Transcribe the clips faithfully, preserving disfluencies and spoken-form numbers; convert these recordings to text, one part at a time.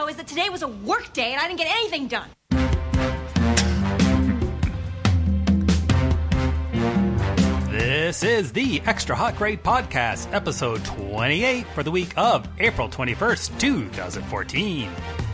is that today was a work day and I didn't get anything done. This is the Extra Hot Grade Podcast, episode twenty-eight for the week of April twenty-first, twenty fourteen.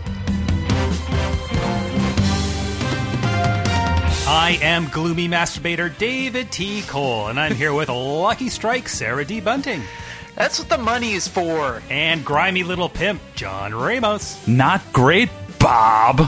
I am gloomy masturbator David T. Cole, and I'm here with Lucky Strike Sarah D. Bunting. That's what the money is for. And grimy little pimp John Ramos. Not great, Bob.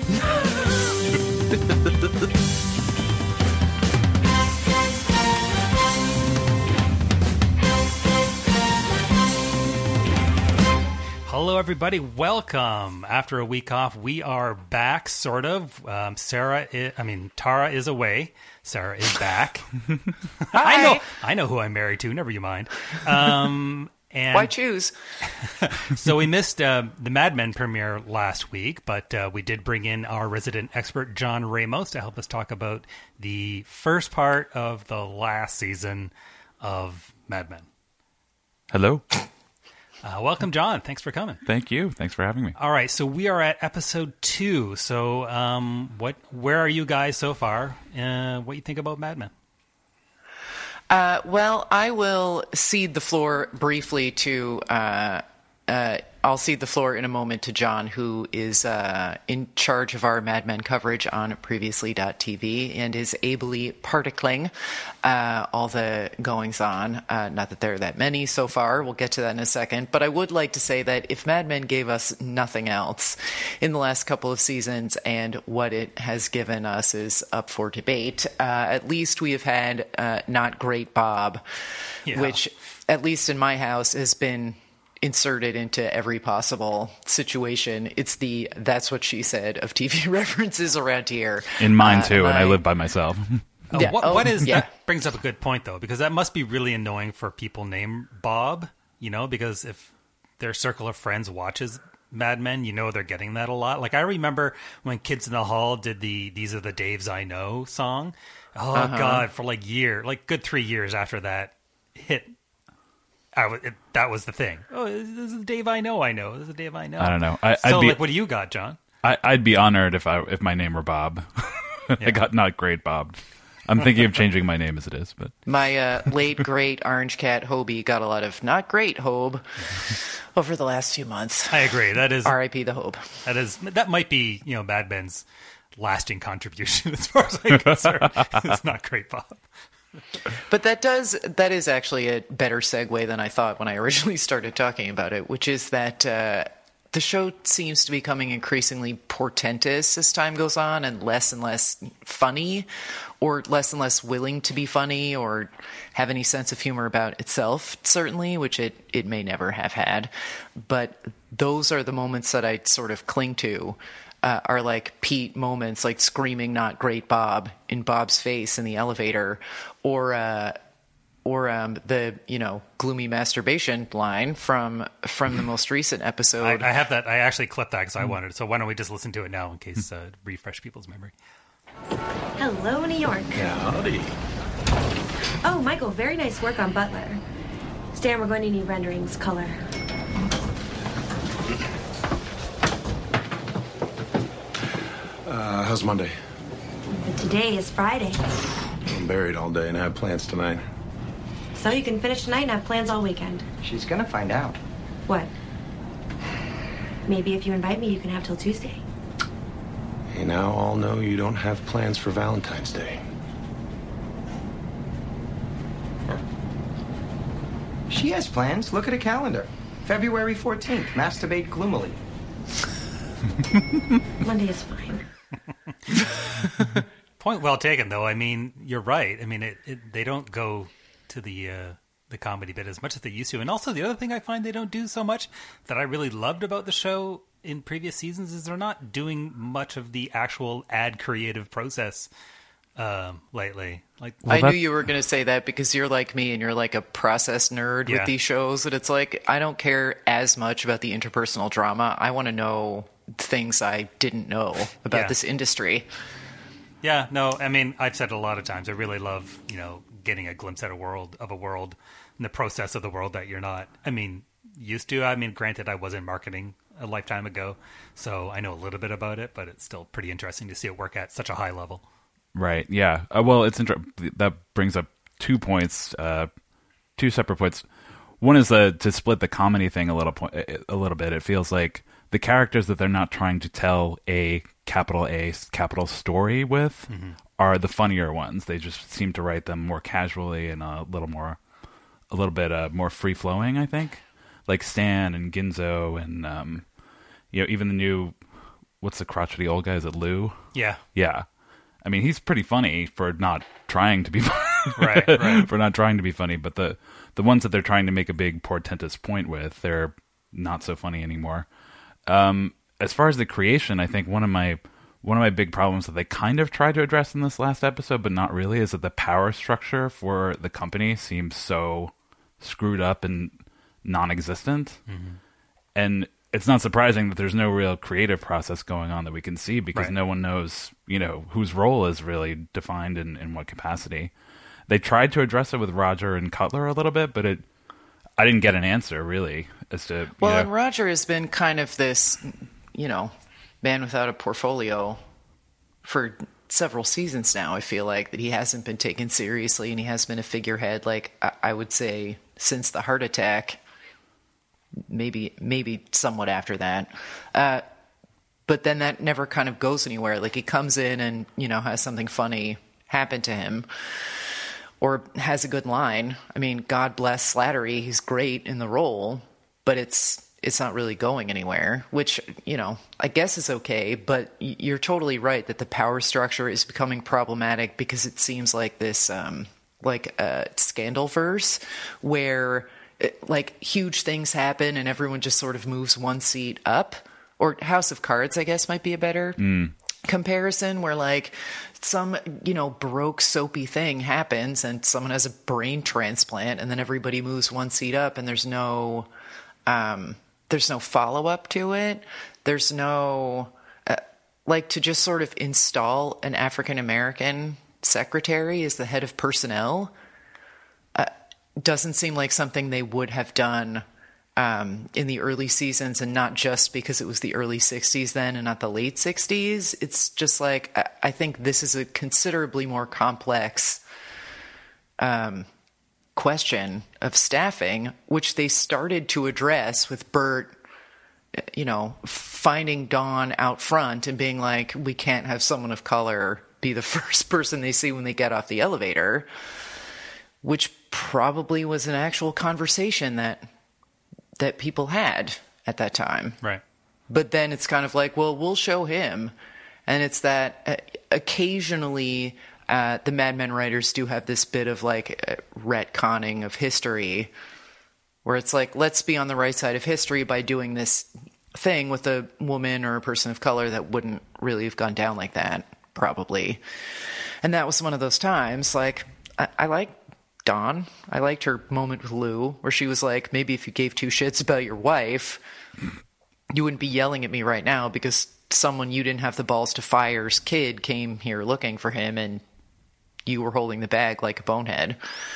Hello, everybody. Welcome. After a week off, we are back, sort of. Um, Sarah, is, I mean, Tara is away. Sarah is back. Hi. I know, I know who I'm married to. Never you mind. Um, and Why choose? So we missed uh, the Mad Men premiere last week, but uh, we did bring in our resident expert, John Ramos, to help us talk about the first part of the last season of Mad Men. Hello. Uh, welcome, John. Thanks for coming. Thank you. Thanks for having me. All right, so we are at episode two. So, um, what? Where are you guys so far? Uh, what do you think about Mad Men? Uh, well, I will cede the floor briefly to. Uh, uh, I'll cede the floor in a moment to John, who is uh, in charge of our Mad Men coverage on Previously dot T V and is ably particling uh, all the goings on. Uh, not that there are that many so far. We'll get to that in a second. But I would like to say that if Mad Men gave us nothing else in the last couple of seasons, and what it has given us is up for debate, uh, at least we have had uh, Not Great Bob, Yeah. which, at least in my house, has been inserted into every possible situation. It's the "that's what she said" of T V references around here. In mine Uh, too, and I I- live by myself. Oh, Yeah, what, oh, what is yeah. that? Brings up a good point though, because that must be really annoying for people named Bob. You know, because if their circle of friends watches Mad Men, you know they're getting that a lot. Like I remember when Kids in the Hall did the "These Are the Daves I Know" song. Oh Uh-huh. God, for like year, like good three years after that hit. I was, it, that was the thing. Oh, this is the Dave I know. I know. This is the Dave I know. I don't know. I, So, I'd be, like, what do you got, John? I, I'd be honored if I if my name were Bob. Yeah. I got Not Great Bob. I'm thinking of changing my name as it is, but My uh, late great Orange Cat Hobie got a lot of "not great" Hobe over the last few months. I agree. That is R I P the Hobe. that is that might be you know Mad Men's lasting contribution as far as I'm concerned. It's not great, Bob. But that does that is actually a better segue than I thought when I originally started talking about it, which is that uh, the show seems to be becoming increasingly portentous as time goes on, and less and less funny, or less and less willing to be funny or have any sense of humor about itself, certainly, which it, it may never have had. But those are the moments that I sort of cling to. Uh, are like Pete moments, like screaming "not great Bob" in Bob's face in the elevator, or uh, or um, the you know gloomy masturbation line from from the most recent episode. I, I have that. I actually clipped that because I wanted it. So why don't we just listen to it now in case uh, refresh people's memory? Hello, New York. Howdy. Oh, Michael, very nice work on Butler. Stan, we're going to need renderings, color. Uh, how's Monday? But today is Friday, I'm buried all day and have plans tonight. so you can finish tonight and have plans all weekend. She's gonna find out. What? Maybe if you invite me, you can have till Tuesday. Hey, now I'll know you don't have plans for Valentine's Day. She has plans. Look at a calendar. February fourteenth. Masturbate gloomily. Monday is fine. Point well taken, though. I mean, you're right. I mean, it, it they don't go to the uh, the comedy bit as much as they used to. And also, the other thing I find they don't do so much that I really loved about the show in previous seasons is they're not doing much of the actual ad creative process um, lately. Like, I that- knew you were going to say that because you're like me and you're like a process nerd Yeah. with these shows. That it's like I don't care as much about the interpersonal drama. I want to know things I didn't know about Yeah. this industry. yeah, no, I mean, I've said it a lot of times. I really love, you know, getting a glimpse at a world of a world and the process of the world that you're not. I mean, used to. I mean, granted, I was in marketing a lifetime ago, so I know a little bit about it, but it's still pretty interesting to see it work at such a high level. Right. Yeah. Uh, well, it's inter- that brings up two points, uh, two separate points. One is uh, to split the comedy thing a little point, a little bit. It feels like the characters that they're not trying to tell a capital A capital story with mm-hmm. are the funnier ones. They just seem to write them more casually and a little more, a little bit uh, more free flowing. I think, like Stan and Ginzo, and um, you know, even the new, what's the crotchety old guy? Is it Lou? Yeah, yeah. I mean, he's pretty funny for not trying to be funny. right, right. For not trying to be funny, but the the ones that they're trying to make a big portentous point with, they're not so funny anymore. Um, as far as the creation, I think one of my one of my big problems that they kind of tried to address in this last episode, but not really, is that the power structure for the company seems so screwed up and non-existent. Mm-hmm. And it's not surprising that there's no real creative process going on that we can see, because right. no one knows, you know, whose role is really defined in, in what capacity. They tried to address it with Roger and Cutler a little bit, but it, I didn't get an answer really as to. Well, you know, and Roger has been kind of this, you know, man without a portfolio for several seasons now. I feel like that he hasn't been taken seriously, and he has been a figurehead. Like I, I would say since the heart attack. Maybe, maybe somewhat after that. Uh, but then that never kind of goes anywhere. Like he comes in and, you know, has something funny happen to him or has a good line. I mean, God bless Slattery. He's great in the role, but it's, it's not really going anywhere, which, you know, I guess is okay. But you're totally right that the power structure is becoming problematic because it seems like this, um, like a Scandalverse where, like huge things happen and everyone just sort of moves one seat up. Or House of Cards, I guess, might be a better mm. comparison, where like some, you know, baroque soapy thing happens and someone has a brain transplant and then everybody moves one seat up and there's no, um, there's no follow up to it. There's no, uh, like to just sort of install an African American secretary as the head of personnel. Doesn't seem like something they would have done um, in the early seasons, and not just because it was the early sixties then and not the late sixties. It's just like, I, I think this is a considerably more complex um, question of staffing, which they started to address with Bert, you know, finding Dawn out front and being like, we can't have someone of color be the first person they see when they get off the elevator, which probably was an actual conversation that that people had at that time. Right. But then it's kind of like, well, we'll show him. And it's that uh, occasionally uh, the Mad Men writers do have this bit of like uh, retconning of history where it's like, let's be on the right side of history by doing this thing with a woman or a person of color that wouldn't really have gone down like that, probably. And that was one of those times, like, I, I like Dawn. I liked her moment with Lou, where she was like, maybe if you gave two shits about your wife, you wouldn't be yelling at me right now because someone you didn't have the balls to fire's kid came here looking for him and you were holding the bag like a bonehead.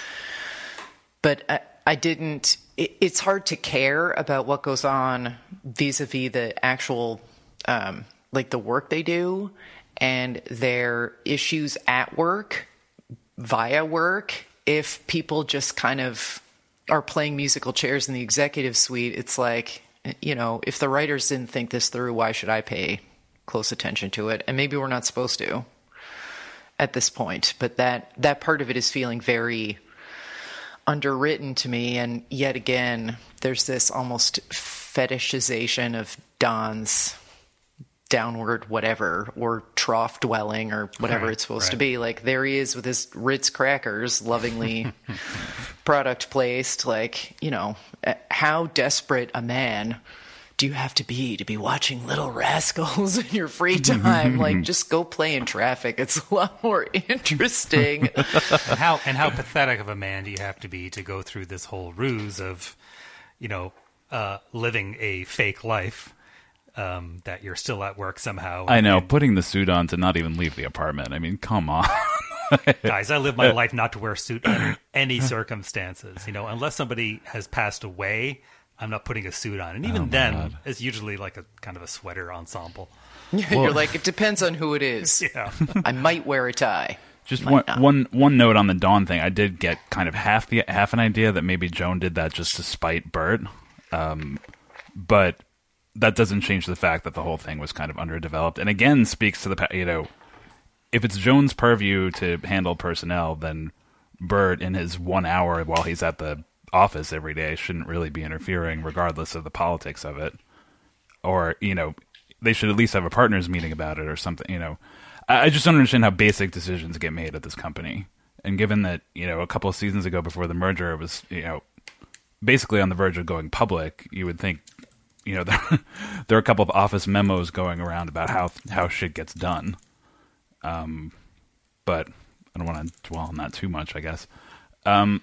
But I, I didn't... It, it's hard to care about what goes on vis-a-vis the actual, um, like the work they do and their issues at work, via work. If people just kind of are playing musical chairs in the executive suite, it's like, you know, if the writers didn't think this through, why should I pay close attention to it? And maybe we're not supposed to at this point. But that, that part of it is feeling very underwritten to me. And yet again, there's this almost fetishization of Don's downward whatever, or trough dwelling, or whatever right, it's supposed right. to be. Like, there he is with his Ritz crackers, lovingly product placed. Like, you know, how desperate a man do you have to be to be watching Little Rascals in your free time? Like, just go play in traffic. It's a lot more interesting. and how and how pathetic of a man do you have to be to go through this whole ruse of, you know, uh, living a fake life? Um, that you're still at work somehow. I know, and, putting the suit on to not even leave the apartment. I mean, come on. Guys, I live my life not to wear a suit under any circumstances. You know, unless somebody has passed away, I'm not putting a suit on. And even Oh, my then, God. it's usually like a kind of a sweater ensemble. You're like, it depends on who it is. Yeah. I might wear a tie. Just Might one, not. one one note on the Dawn thing. I did get kind of half the half an idea that maybe Joan did that just to spite Bert, um, but that doesn't change the fact that the whole thing was kind of underdeveloped. And again, speaks to the pa- you know, if it's Joan's purview to handle personnel, then Bert in his one hour while he's at the office every day shouldn't really be interfering, regardless of the politics of it. Or you know, they should at least have a partners meeting about it or something. You know. I just don't understand how basic decisions get made at this company. And given that, you know, a couple of seasons ago before the merger, it was, you know, basically on the verge of going public, you would think, you know, there, there are a couple of office memos going around about how how shit gets done. Um, but I don't want to dwell on that too much, I guess. Um,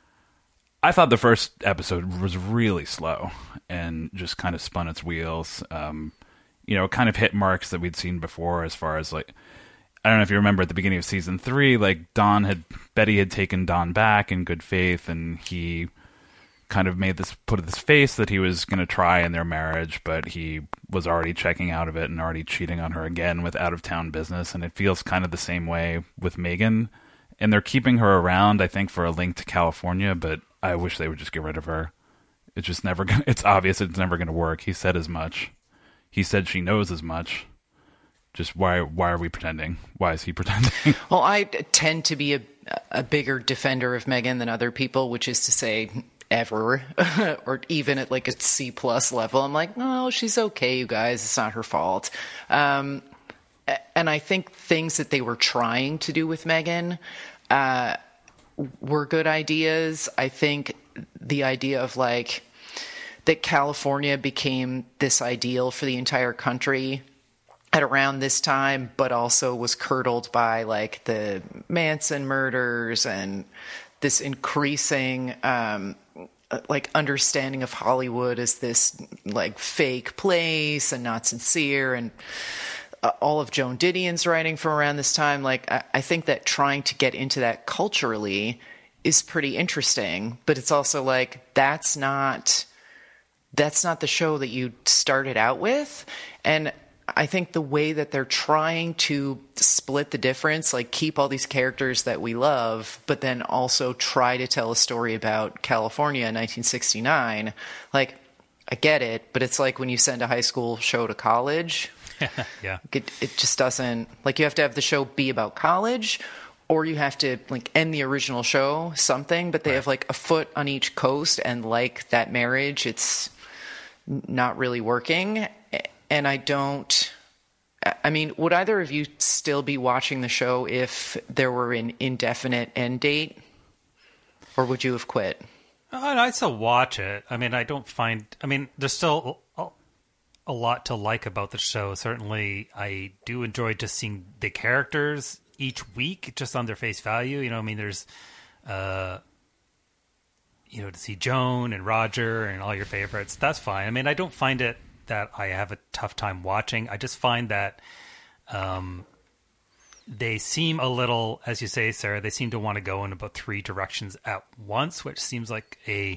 I thought the first episode was really slow and just kind of spun its wheels. Um, you know, kind of hit marks that we'd seen before as far as like, I don't know if you remember at the beginning of season three, like Don had, Betty had taken Don back in good faith, and he kind of made this, put this face that he was going to try in their marriage, but he was already checking out of it and already cheating on her again with out of town business. And it feels kind of the same way with Megan, and they're keeping her around, I think, for a link to California, but I wish they would just get rid of her. It's just never gonna, it's obvious it's never going to work. He said as much. He said she knows as much. Just why why are we pretending? Why is he pretending? Well, I tend to be a, a bigger defender of Megan than other people, which is to say ever, or even at like a C plus level. I'm like, no, she's okay, you guys. It's not her fault. Um, and I think things that they were trying to do with Megan uh, were good ideas. I think the idea of like that California became this ideal for the entire country at around this time, but also was curdled by like the Manson murders and this increasing um, like understanding of Hollywood as this like fake place and not sincere, and uh, all of Joan Didion's writing from around this time. Like I, I think that trying to get into that culturally is pretty interesting, but it's also like that's not that's not the show that you started out with. And I think the way that they're trying to split the difference, like keep all these characters that we love, but then also try to tell a story about California in nineteen sixty-nine, like, I get it, but it's like when you send a high school show to college. Yeah. It, it just doesn't, like, you have to have the show be about college, or you have to, like, end the original show something, but they Right. have, like, a foot on each coast, and like that marriage, it's not really working. And I don't, I mean, would either of you still be watching the show if there were an indefinite end date? Or would you have quit? Oh, I still watch it. I mean, I don't find, I mean, there's still a, a lot to like about the show. Certainly, I do enjoy just seeing the characters each week, just on their face value. You know, I mean, there's, uh, you know, to see Joan and Roger and all your favorites, that's fine. I mean, I don't find it that I have a tough time watching. I just find that um, they seem a little, as you say, Sarah, they seem to want to go in about three directions at once, which seems like a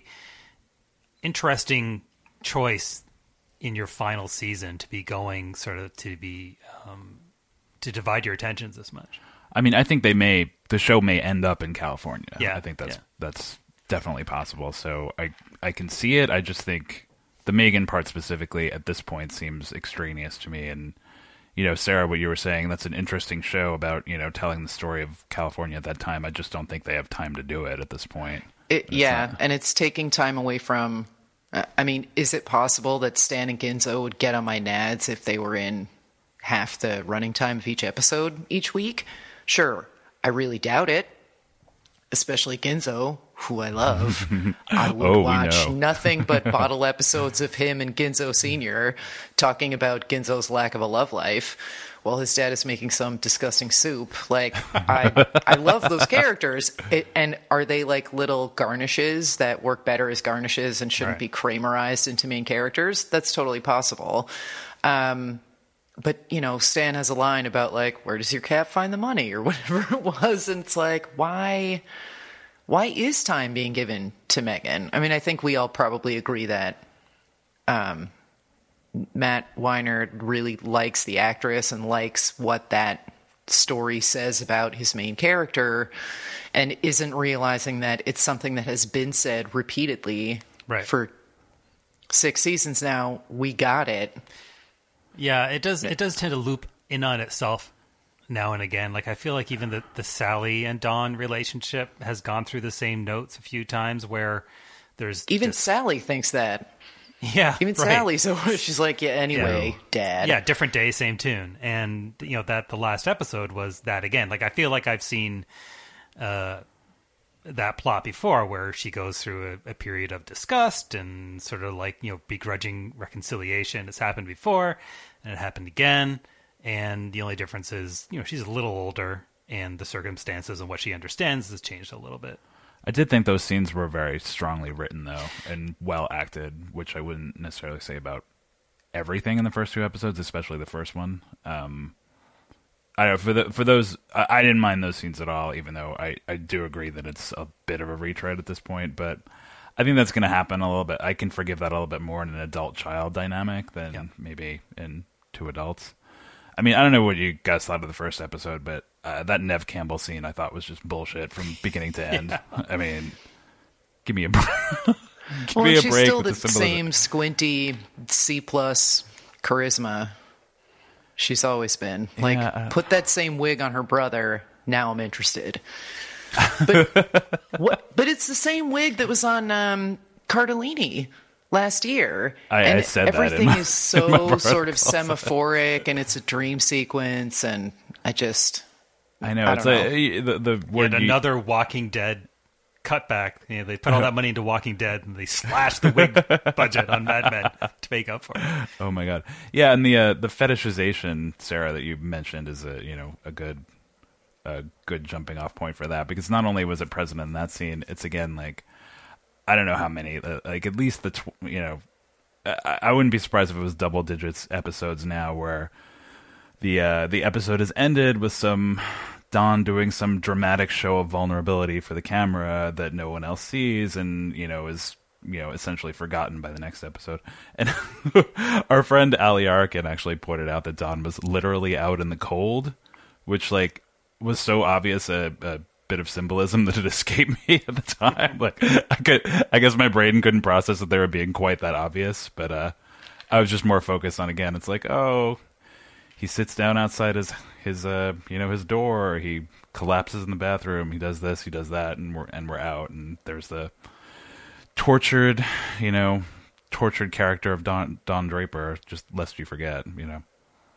interesting choice in your final season to be going sort of to be um, to divide your attentions this much. I mean, I think they may, the show may end up in California. Yeah, I think that's yeah. that's definitely possible. So I I can see it. I just think the Megan part specifically at this point seems extraneous to me. And, you know, Sarah, what you were saying, that's an interesting show about, you know, telling the story of California at that time. I just don't think they have time to do it at this point. It, yeah, not... and it's taking time away from, uh, I mean, is it possible that Stan and Ginzo would get on my nads if they were in half the running time of each episode each week? Sure. I really doubt it. Especially Ginzo, who I love. I would Oh, we watch know. nothing but bottle episodes of him and Ginzo Senior talking about Ginzo's lack of a love life while his dad is making some disgusting soup. Like, I I love those characters. It, and are they like little garnishes that work better as garnishes and shouldn't Right. be Kramerized into main characters? That's totally possible. Um, But, you know, Stan has a line about, like, where does your cat find the money or whatever it was. And it's like, why, why is time being given to Megan? I mean, I think we all probably agree that um, Matt Weiner really likes the actress and likes what that story says about his main character, and isn't realizing that it's something that has been said repeatedly right. for six seasons now. We got it. Yeah, it does. It does tend to loop in on itself now and again. Like, I feel like even the, the Sally and Dawn relationship has gone through the same notes a few times where there's even just, Sally thinks that. Yeah, even right. Sally. So she's like, yeah. Anyway, yeah. Dad. Yeah, different day, same tune. And you know that the last episode was that again. Like, I feel like I've seen uh, that plot before, where she goes through a, a period of disgust and sort of like you know begrudging reconciliation. It's happened before, and it happened again. And the only difference is, you know, she's a little older, and the circumstances and what she understands has changed a little bit. I did think those scenes were very strongly written, though, and well acted, which I wouldn't necessarily say about everything in the first two episodes, especially the first one. Um, I don't know, for the, for those, I, I didn't mind those scenes at all, even though I, I do agree that it's a bit of a retread at this point. But I think that's going to happen a little bit. I can forgive that a little bit more in an adult-child dynamic than yeah. maybe in two adults. I mean, I don't know what you guys thought of the first episode, but uh, that Nev Campbell scene I thought was just bullshit from beginning to end. Yeah. I mean, give me a break. give well, me a she's break still with the, the symbolism. same squinty C plus charisma she's always been. Like, yeah, uh, put that same wig on her brother. Now I'm interested. But what, but it's the same wig that was on um, Cardellini last year. I, and I said everything that. is so sort of semaphoric, and it's a dream sequence, and I just I know I it's don't a, the the word and you, another Walking Dead cutback. You know, they put all that money into Walking Dead, and they slashed the wig budget on Mad Men to make up for it. Oh my god, yeah, and the uh, the fetishization, Sarah, that you mentioned is a you know a good a good jumping off point for that, because not only was it present in that scene, it's again like. I don't know how many, like at least the, tw- you know, I, I wouldn't be surprised if it was double digits episodes now where the uh, the episode is ended with some Dawn doing some dramatic show of vulnerability for the camera that no one else sees and, you know, is, you know, essentially forgotten by the next episode. And our friend Ali Arkin actually pointed out that Dawn was literally out in the cold, which like was so obvious a, a bit of symbolism that it escaped me at the time. Like I could, I guess my brain couldn't process that they were being quite that obvious, but uh, I was just more focused on, again, it's like, oh, he sits down outside his, his, uh, you know, his door, he collapses in the bathroom, he does this, he does that, and we're, and we're out. And there's the tortured, you know, tortured character of Don, Don Draper, just lest you forget, you know.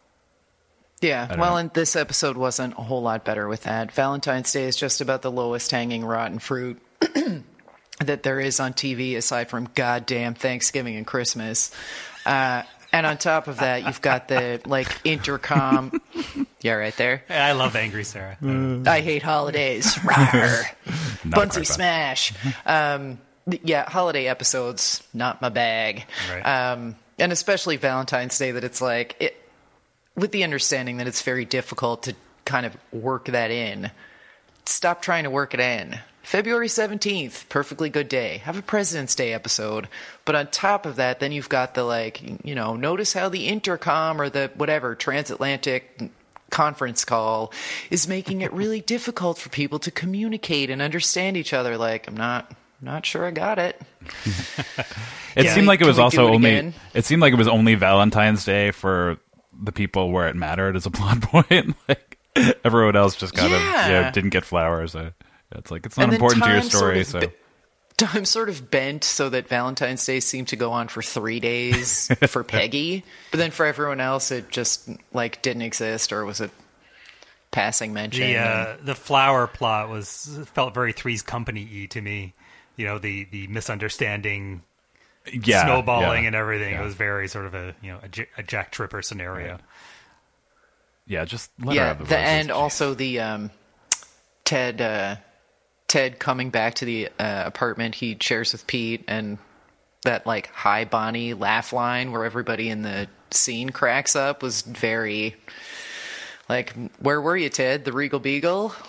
Yeah, well, know. and this episode wasn't a whole lot better with that. Valentine's Day is just about the lowest hanging rotten fruit that there is on T V, aside from goddamn Thanksgiving and Christmas. Uh, and on top of that, you've got the, like, intercom. Yeah, right there. Hey, I love Angry Sarah. I hate holidays. Rawr. Bunsy smash. Um, yeah, holiday episodes, not my bag. Right. Um, and especially Valentine's Day, that it's like... it. With the understanding that it's very difficult to kind of work that in, stop trying to work it in. February seventeenth, perfectly good day. Have a President's Day episode. But on top of that, then you've got the, like, you know, notice how the intercom or the whatever, transatlantic conference call is making it really difficult for people to communicate and understand each other. Like, I'm not... Not sure I got it. It yeah. seemed like it was Can we also do it only... again? It seemed like it was only Valentine's Day for... the people where it mattered as a plot point. Like everyone else just kind yeah. of you know, didn't get flowers. So it's like it's not and important to your time story. Sort of so be- time sort of bent so that Valentine's Day seemed to go on for three days for Peggy, but then for everyone else it just like didn't exist, or was a passing mention. The uh, and... the flower plot was felt very Three's Company-y to me. You know, the the misunderstanding. Yeah, snowballing yeah, and everything. yeah. It was very sort of a you know a, J- a Jack Tripper scenario. Right. Yeah, just let her yeah, have the, the roses. and Jeez. also the um, Ted uh, Ted coming back to the uh, apartment he shares with Pete, and that like "Hi Bonnie" laugh line where everybody in the scene cracks up was very like, where were you, Ted? The Regal Beagle?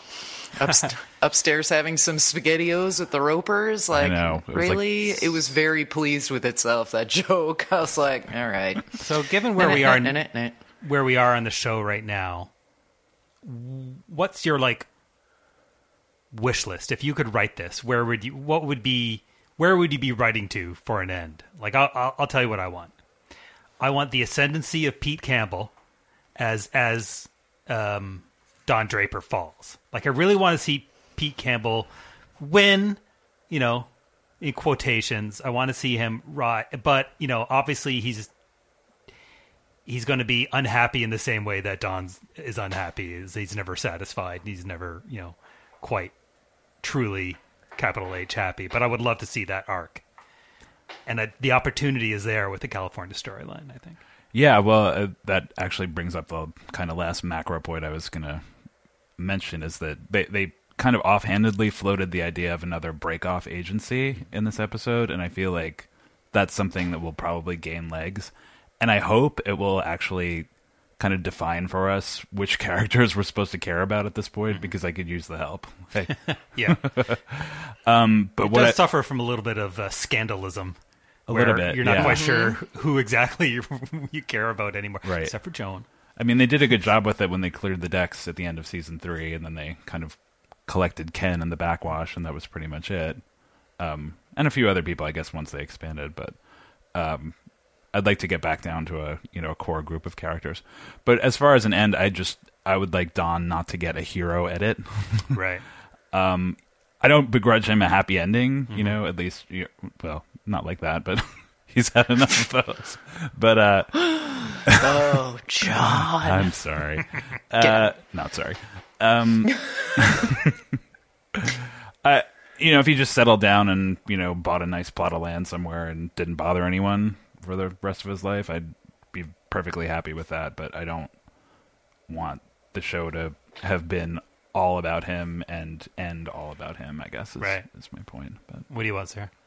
Upst- upstairs having some SpaghettiOs with the Ropers. Like, I know. It was really? like... It was very pleased with itself, that joke. I was like, all right. So given where we are in, where we are on the show right now, what's your like wish list? If you could write this, where would you what would be where would you be writing to for an end? Like I'll I'll, I'll tell you what I want. I want the ascendancy of Pete Campbell as as um Don Draper falls. Like, I really want to see Pete Campbell win, you know, in quotations. I want to see him rise. But, you know, obviously he's he's going to be unhappy in the same way that Don is unhappy. Is He's never satisfied. He's never, you know, quite truly, capital H, happy. But I would love to see that arc. And I, the opportunity is there with the California storyline, I think. Yeah, well, uh, that actually brings up the kind of last macro point I was going to mention, is that they, they kind of offhandedly floated the idea of another break-off agency in this episode, and I feel like that's something that will probably gain legs. And I hope it will actually kind of define for us which characters we're supposed to care about at this point, because I could use the help. Hey. Yeah. um, but it what does I, suffer from a little bit of uh, scandalism. A little bit, You're not yeah. quite sure Mm-hmm. who exactly you, you care about anymore, right. except for Joan. I mean, they did a good job with it when they cleared the decks at the end of season three, and then they kind of collected Ken in the backwash, and that was pretty much it. Um, and a few other people, I guess, once they expanded. But um, I'd like to get back down to a you know a core group of characters. But as far as an end, I just I would like Don not to get a hero edit. Right. Um, I don't begrudge him a happy ending. Mm-hmm. You know, at least you well, not like that, but. He's had enough of those. But, uh... oh, John. I'm sorry. Uh, not sorry. Um... I, you know, if he just settled down and, you know, bought a nice plot of land somewhere and didn't bother anyone for the rest of his life, I'd be perfectly happy with that. But I don't want the show to have been all about him and end all about him, I guess, is, right. is my point. But what do you want, Sarah?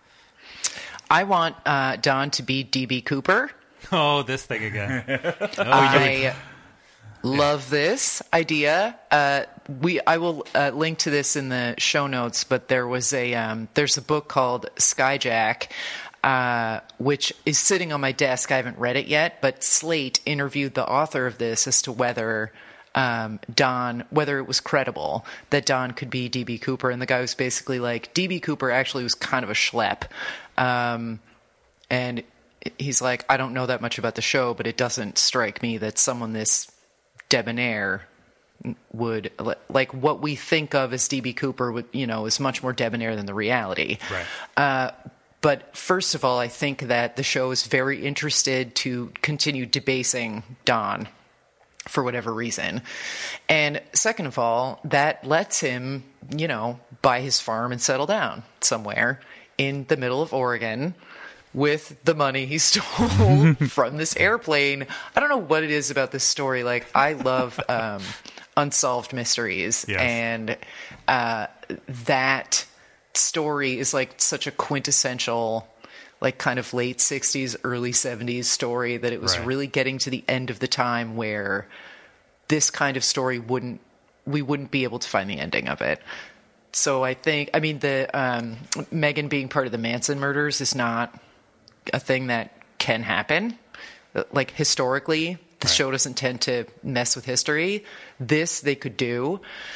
I want uh, Don to be D B Cooper. Oh, this thing again. Oh, I love this idea. Uh, we I will uh, link to this in the show notes, but there was a um, there's a book called Skyjack, uh, which is sitting on my desk. I haven't read it yet, but Slate interviewed the author of this as to whether um, Don, whether it was credible that Don could be D B Cooper, and the guy was basically like, D B Cooper actually was kind of a schlep. Um, and he's like, I don't know that much about the show, but it doesn't strike me that someone this debonair would, like, what we think of as D B Cooper would, you know, is much more debonair than the reality. Right. Uh, but first of all, I think that the show is very interested to continue debasing Don for whatever reason. And second of all, that lets him, you know, buy his farm and settle down somewhere in the middle of Oregon with the money he stole from this airplane. I don't know what it is about this story. Like, I love um, unsolved mysteries. Yes. And uh, that story is like such a quintessential, like, kind of late sixties, early seventies story that it was right. really getting to the end of the time where this kind of story wouldn't, we wouldn't be able to find the ending of it. So I think, I mean, the um, Megan being part of the Manson murders is not a thing that can happen. Like, historically, the right. show doesn't tend to mess with history. This they could do.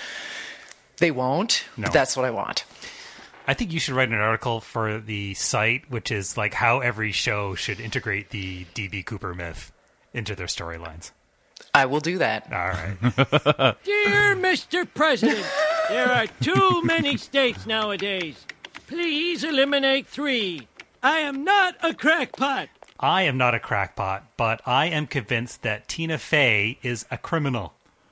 They won't. No. But that's what I want. I think you should write an article for the site, which is like how every show should integrate the D B Cooper myth into their storylines. I will do that. All right. Dear Mister President, there are too many states nowadays. Please eliminate three. I am not a crackpot. I am not a crackpot, but I am convinced that Tina Fey is a criminal.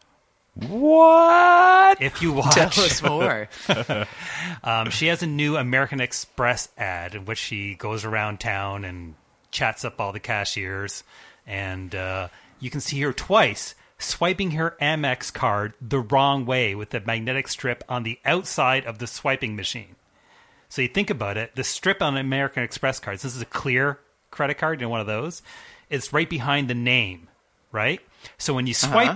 What? If you watch, Tell us more. um, she has a new American Express ad in which she goes around town and chats up all the cashiers, and uh, you can see her twice swiping her Amex card the wrong way with the magnetic strip on the outside of the swiping machine. So you think about it, the strip on American Express cards, this is a clear credit card, you know, one of those, it's right behind the name, right? So when you swipe uh-huh. it,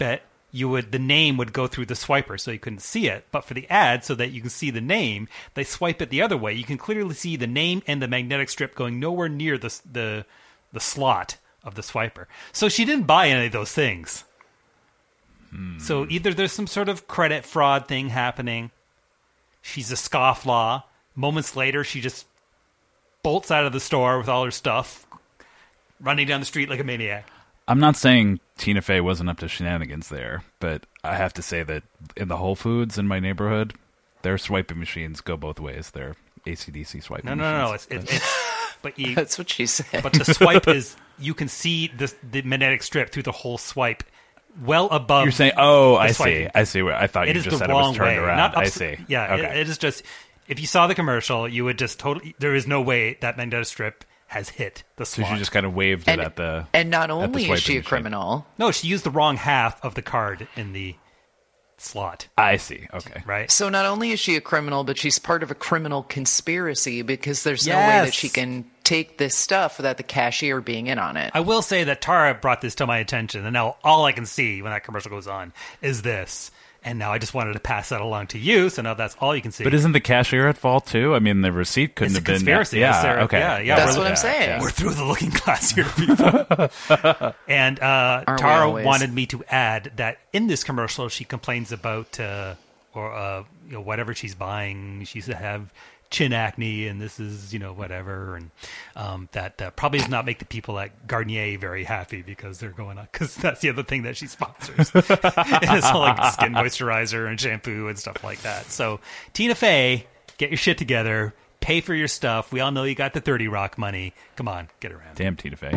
you would the name would go through the swiper, so you couldn't see it. But for the ad, so that you can see the name, they swipe it the other way. You can clearly see the name and the magnetic strip going nowhere near the the the slot of the swiper. So she didn't buy any of those things. Hmm. So either there's some sort of credit fraud thing happening. She's a scofflaw. Moments later, she just bolts out of the store with all her stuff, running down the street like a maniac. I'm not saying Tina Fey wasn't up to shenanigans there, but I have to say that in the Whole Foods in my neighborhood, their swiping machines go both ways. They're A C D C swiping no, no, machines. No, no, it's, it's, it's but you, That's what she said. But the swipe is, you can see the, the magnetic strip through the whole swipe well above. You're saying, oh, I swiping. see. I see. Where I thought it you is just the said wrong it was turned way. around. Not I ups- see. Yeah, okay. it, it is just, if you saw the commercial, you would just totally, there is no way that magnetic strip has hit the So slot. she just kind of waved and, it at the. and not at the only is swiping she a machine. criminal, No, she used the wrong half of the card in the slot. I see. Okay. Right? so not only is she a criminal, but she's part of a criminal conspiracy because there's no way that Yes. she can take this stuff without the cashier being in on it. I will say that Tara brought this to my attention, and now all I can see when that commercial goes on is this. And now I just wanted to pass that along to you, so now that's all you can see. But isn't the cashier at fault too? I mean, the receipt couldn't It's a have been. conspiracy, Yeah. yes, Sarah. Okay. Yeah, yeah. That's we're- what I'm yeah, saying. yeah. We're through the looking glass here, people. And uh, Aren't we Tara always? wanted me to add that in this commercial, she complains about uh, or uh, you know, whatever she's buying. She used to have chin acne, and this is, you know, whatever, and um, that uh, probably does not make the people at Garnier very happy because they're going on, because that's the other thing that she sponsors. It's all like skin moisturizer and shampoo and stuff like that. So Tina Fey, get your shit together, pay for your stuff. We all know you got the thirty Rock money. Come on, get around. Damn, Tina Fey.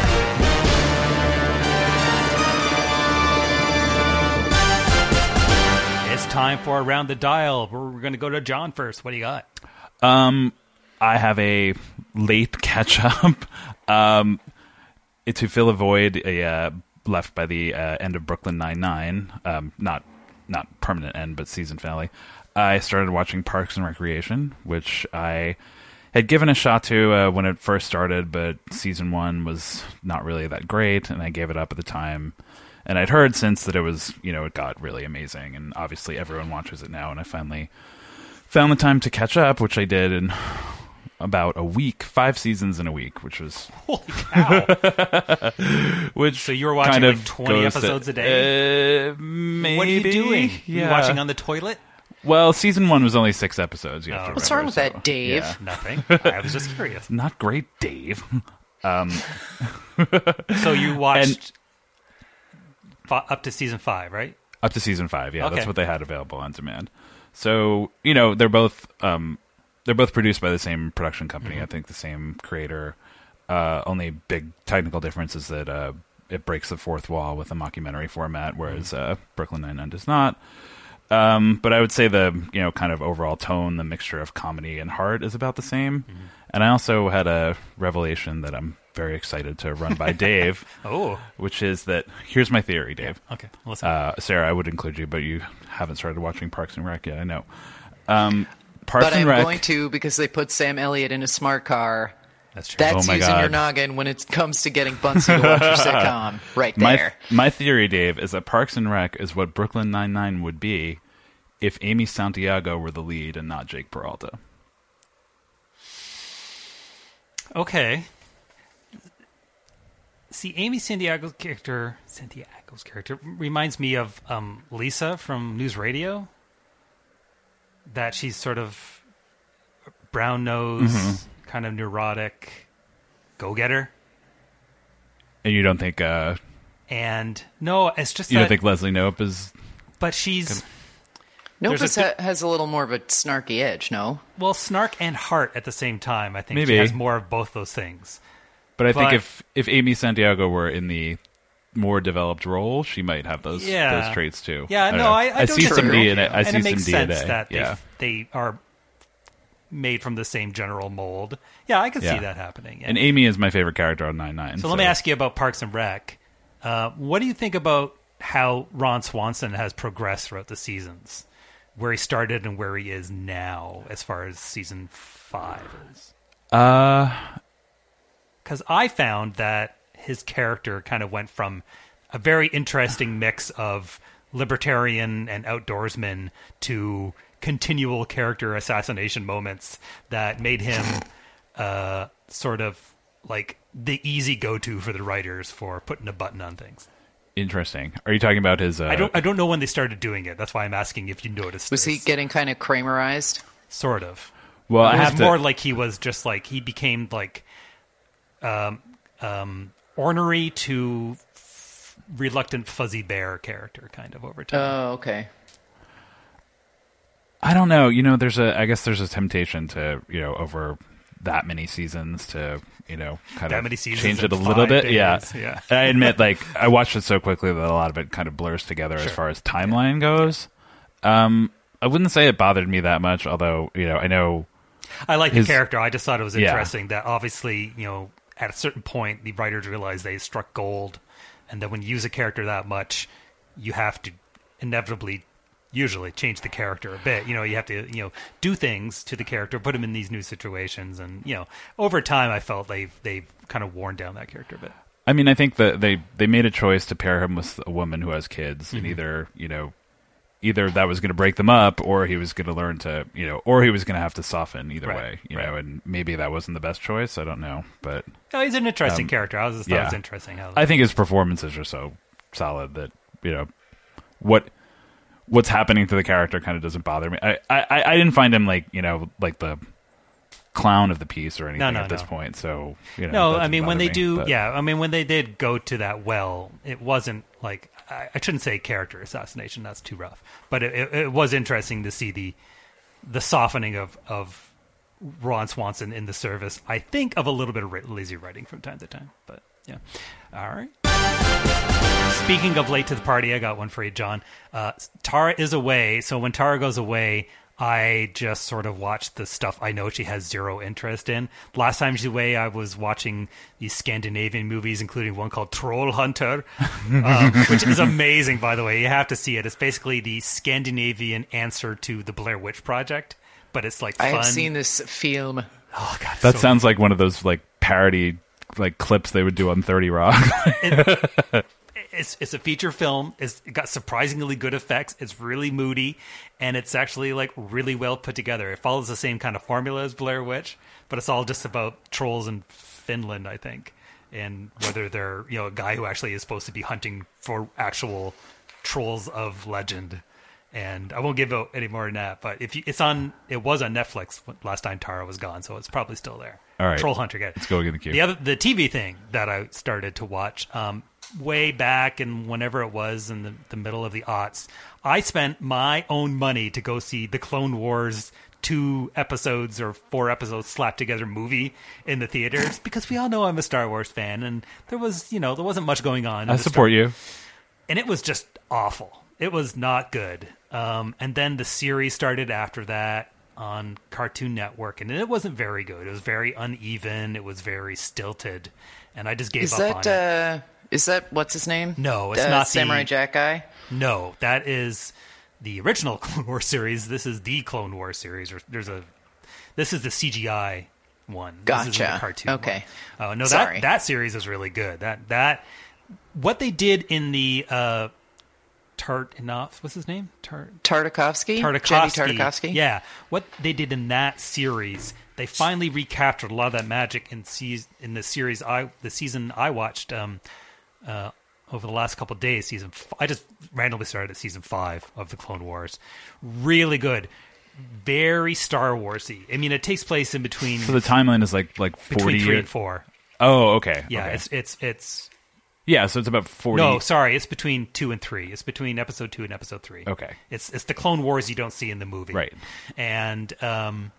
It's time for Around the Dial. We're, we're going to go to John first. What do you got? Um, I have a late catch up. um, to fill a void uh, left by the uh, end of Brooklyn Nine-Nine. Um, not not permanent end, but season finale. I started watching Parks and Recreation, which I had given a shot to uh, when it first started, but season one was not really that great, and I gave it up at the time. And I'd heard since that it was, you know, it got really amazing, and obviously everyone watches it now, and I finally found the time to catch up, which I did in about a week, five seasons in a week, which was... Holy cow. which So you were watching kind like of twenty goes episodes to- a day? Uh, maybe. What are you doing? Yeah. You watching on the toilet? Well, season one was only six episodes. You have Oh, to What's remember, wrong with so, that, Dave? yeah. Nothing. I was just curious. Not great, Dave. Um, So you watched fi- up to season five, right? Up to season five, yeah. Okay. That's what they had available on demand. So, you know, they're both um, they're both produced by the same production company. Mm-hmm. I think the same creator. Uh, only big technical difference is that uh, it breaks the fourth wall with a mockumentary format, whereas Mm-hmm. uh, Brooklyn Nine-Nine does not. Um, but I would say the, you know, kind of overall tone, the mixture of comedy and heart is about the same. Mm-hmm. And I also had a revelation that I'm very excited to run by Dave, Oh, which is that, here's my theory, Dave. okay. Listen. Uh, Sarah, I would include you, but you haven't started watching Parks and Rec yet, I know. Um, Parks But and I'm Rec, going to because they put Sam Elliott in a smart car. That's true. That's Oh my using your God. noggin when it comes to getting Bunsy to watch your sitcom. Right my, there. my theory, Dave, is that Parks and Rec is what Brooklyn Nine-Nine would be if Amy Santiago were the lead and not Jake Peralta. Okay. See, Amy Santiago's character, Santiago's character reminds me of um, Lisa from News Radio. That she's sort of brown nose, Mm-hmm. kind of neurotic, go-getter. And you don't think uh, And no, it's just you that. don't think Leslie Knope is... but she's Nopus there's a ha- has a little more of a snarky edge, no? well, snark and heart at the same time. I think she Maybe. has more of both those things. But I think But- if, if Amy Santiago were in the more developed role, she might have those Yeah. those traits too. Yeah, don't no, know. I, I, don't see some disagree. D N A. I and see it makes some D N A. sense that yeah. they, they are made from the same general mold. Yeah, I can Yeah. see that happening. And Amy is my favorite character on Nine Nine. so, let me ask you about Parks and Rec. Uh, what do you think about how Ron Swanson has progressed throughout the seasons? Where he started and where he is now, as far as season five is? Uh, Because I found that his character kind of went from a very interesting mix of libertarian and outdoorsman to continual character assassination moments that made him uh, sort of like the easy go-to for the writers for putting a button on things. Interesting. Are you talking about his... Uh... I don't I don't know when they started doing it. That's why I'm asking if you noticed. Was this. he getting kind of Kramerized? Sort of. Well, it I was have to... more like he was just like, he became like um, um, ornery to f- reluctant fuzzy bear character kind of over time. Oh, okay. I don't know. You know, there's a. I guess there's a temptation to, you know, over that many seasons to, you know, kind that of many seasons change it a in little five bit. days. Yeah. yeah. I admit, like, I watched it so quickly that a lot of it kind of blurs together Sure. as far as timeline goes. Um, I wouldn't say it bothered me that much, although, you know, I know. I like his, the character. I just thought it was yeah. interesting that obviously, you know, at a certain point, the writers realized they struck gold, and that when you use a character that much, you have to inevitably, usually, change the character a bit. You know, you have to, you know, do things to the character, put him in these new situations, and, you know, over time, I felt they've they've kind of worn down that character a bit. I mean, I think that they they made a choice to pair him with a woman who has kids, Mm-hmm. and either, you know, either that was going to break them up, or he was going to learn to, you know, or he was going to have to soften either Right, way, you right. know, and maybe that wasn't the best choice. I don't know, but Oh, he's an interesting Um, character. I was just thought yeah. it was interesting how I think his performances are so solid that, you know, what what's happening to the character kind of doesn't bother me. I, I, I didn't find him like, you know, like the clown of the piece or anything no, at this no. point. So, you know, No, that I didn't mean, when bother they me, do, but- yeah, I mean, when they did go to that well, it wasn't like, I, I shouldn't say character assassination, that's too rough, but it, it, it was interesting to see the the softening of, of Ron Swanson in the service, I think, of a little bit of ra- lazy writing from time to time, but yeah. All right. Speaking of late to the party, I got one for you, John. Uh, Tara is away, so when Tara goes away, I just sort of watch the stuff I know she has zero interest in. Last time she's away, I was watching these Scandinavian movies, including one called Troll Hunter, um, which is amazing, by the way. You have to see it. It's basically the Scandinavian answer to the Blair Witch Project, but it's like fun. I have seen this film. Oh, God, That so sounds like one of those like parody like clips they would do on thirty Rock. It's it's a feature film. It's it got surprisingly good effects. It's really moody, and it's actually like really well put together. It follows the same kind of formula as Blair Witch, but it's all just about trolls in Finland, I think, and whether they're, you know, a guy who actually is supposed to be hunting for actual trolls of legend. And I won't give out any more than that. But if you, it's on, it was on Netflix last time Tara was gone, so it's probably still there. All right. Troll Hunter, get it. Let's go get the queue. The other, the T V thing that I started to watch um, way back, and whenever it was in the, the middle of the aughts, I spent my own money to go see the Clone Wars two episodes or four episodes slapped together movie in the theaters, because we all know I'm a Star Wars fan, and there was, you know, there wasn't much going on. in I the support Star- you. And it was just awful. It was not good. Um, and then the series started after that on Cartoon Network, and it wasn't very good. It was very uneven. It was very stilted, and I just gave Is up that on it. uh, is that what's his name? No, it's uh, not the- Samurai Jack guy. No, that is the original Clone Wars series. This is the Clone Wars series. Or there's a this is the C G I one. This isn't Gotcha. the cartoon Okay. one. Uh, no, Sorry. that that series is really good. That that what they did in the uh, Tartinoff, what's his name? Tart. Tartakovsky. Tartakovsky. Jenny Tartakovsky. Yeah. What they did in that series, they finally recaptured a lot of that magic in se- in the series I the season I watched um, uh, over the last couple of days. Season f- I just randomly started at season five of the Clone Wars. Really good. Very Star Warsy. I mean, it takes place in between So the timeline is like like forty between three years. and four. Oh, okay. Yeah, okay. it's it's it's yeah. So it's about forty. no, sorry, it's between two and three. It's between episode two and episode three. Okay. It's it's the Clone Wars you don't see in the movie. Right. And um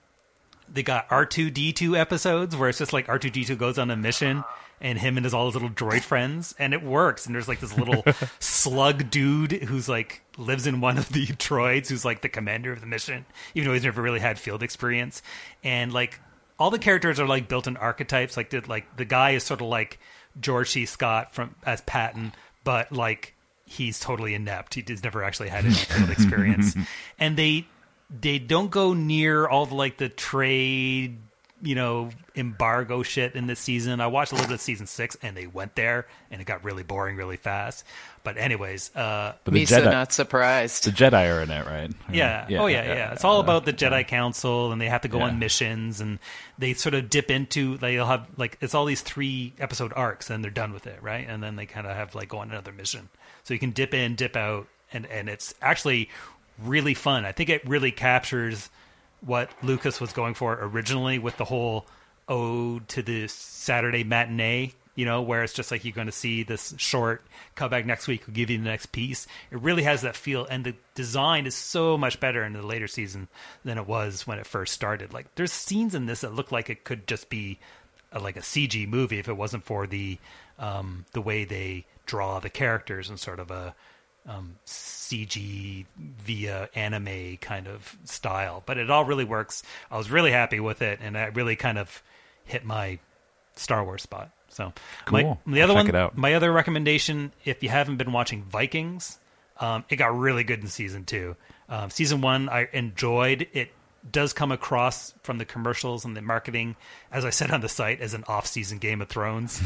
they got R two D two episodes where it's just like R two D two goes on a mission and him and his all his little droid friends, and it works. And there's like this little slug dude who's like lives in one of the droids, who's like the commander of the mission, even though he's never really had field experience. And like all the characters are like built-in archetypes. Like the like the guy is sort of like George C. Scott from as Patton, but like he's totally inept. He's never actually had any field experience. And they they don't go near all the like the trade you know, embargo shit in this season. I watched a little bit of season six, and they went there, and it got really boring really fast. But anyways, uh, but the Misa Jedi, not surprised. The Jedi are in it, right? Yeah. yeah. Oh, yeah, yeah. yeah. It's all about the Jedi Council, and they have to go Yeah. on missions, and they sort of dip into. They'll have like it's all these three episode arcs, and they're done with it, right? And then they kind of have like go on another mission, so you can dip in, dip out, and and it's actually really fun. I think it really captures what Lucas was going for originally with the whole ode to the Saturday matinee, you know, where it's just like you're going to see this short, come back next week, we'll give you the next piece. It really has that feel, and the design is so much better in the later season than it was when it first started. Like, there's scenes in this that look like it could just be a, like a C G movie if it wasn't for the um, the way they draw the characters in sort of a um, C G via anime kind of style. But it all really works. I was really happy with it, and I really kind of hit my Star Wars spot. So cool. My, the other I'll check one, it out. my other recommendation, if you haven't been watching Vikings, um, it got really good in season two. Um, season one, I enjoyed. It does come across from the commercials and the marketing, as I said on the site, as an off-season Game of Thrones.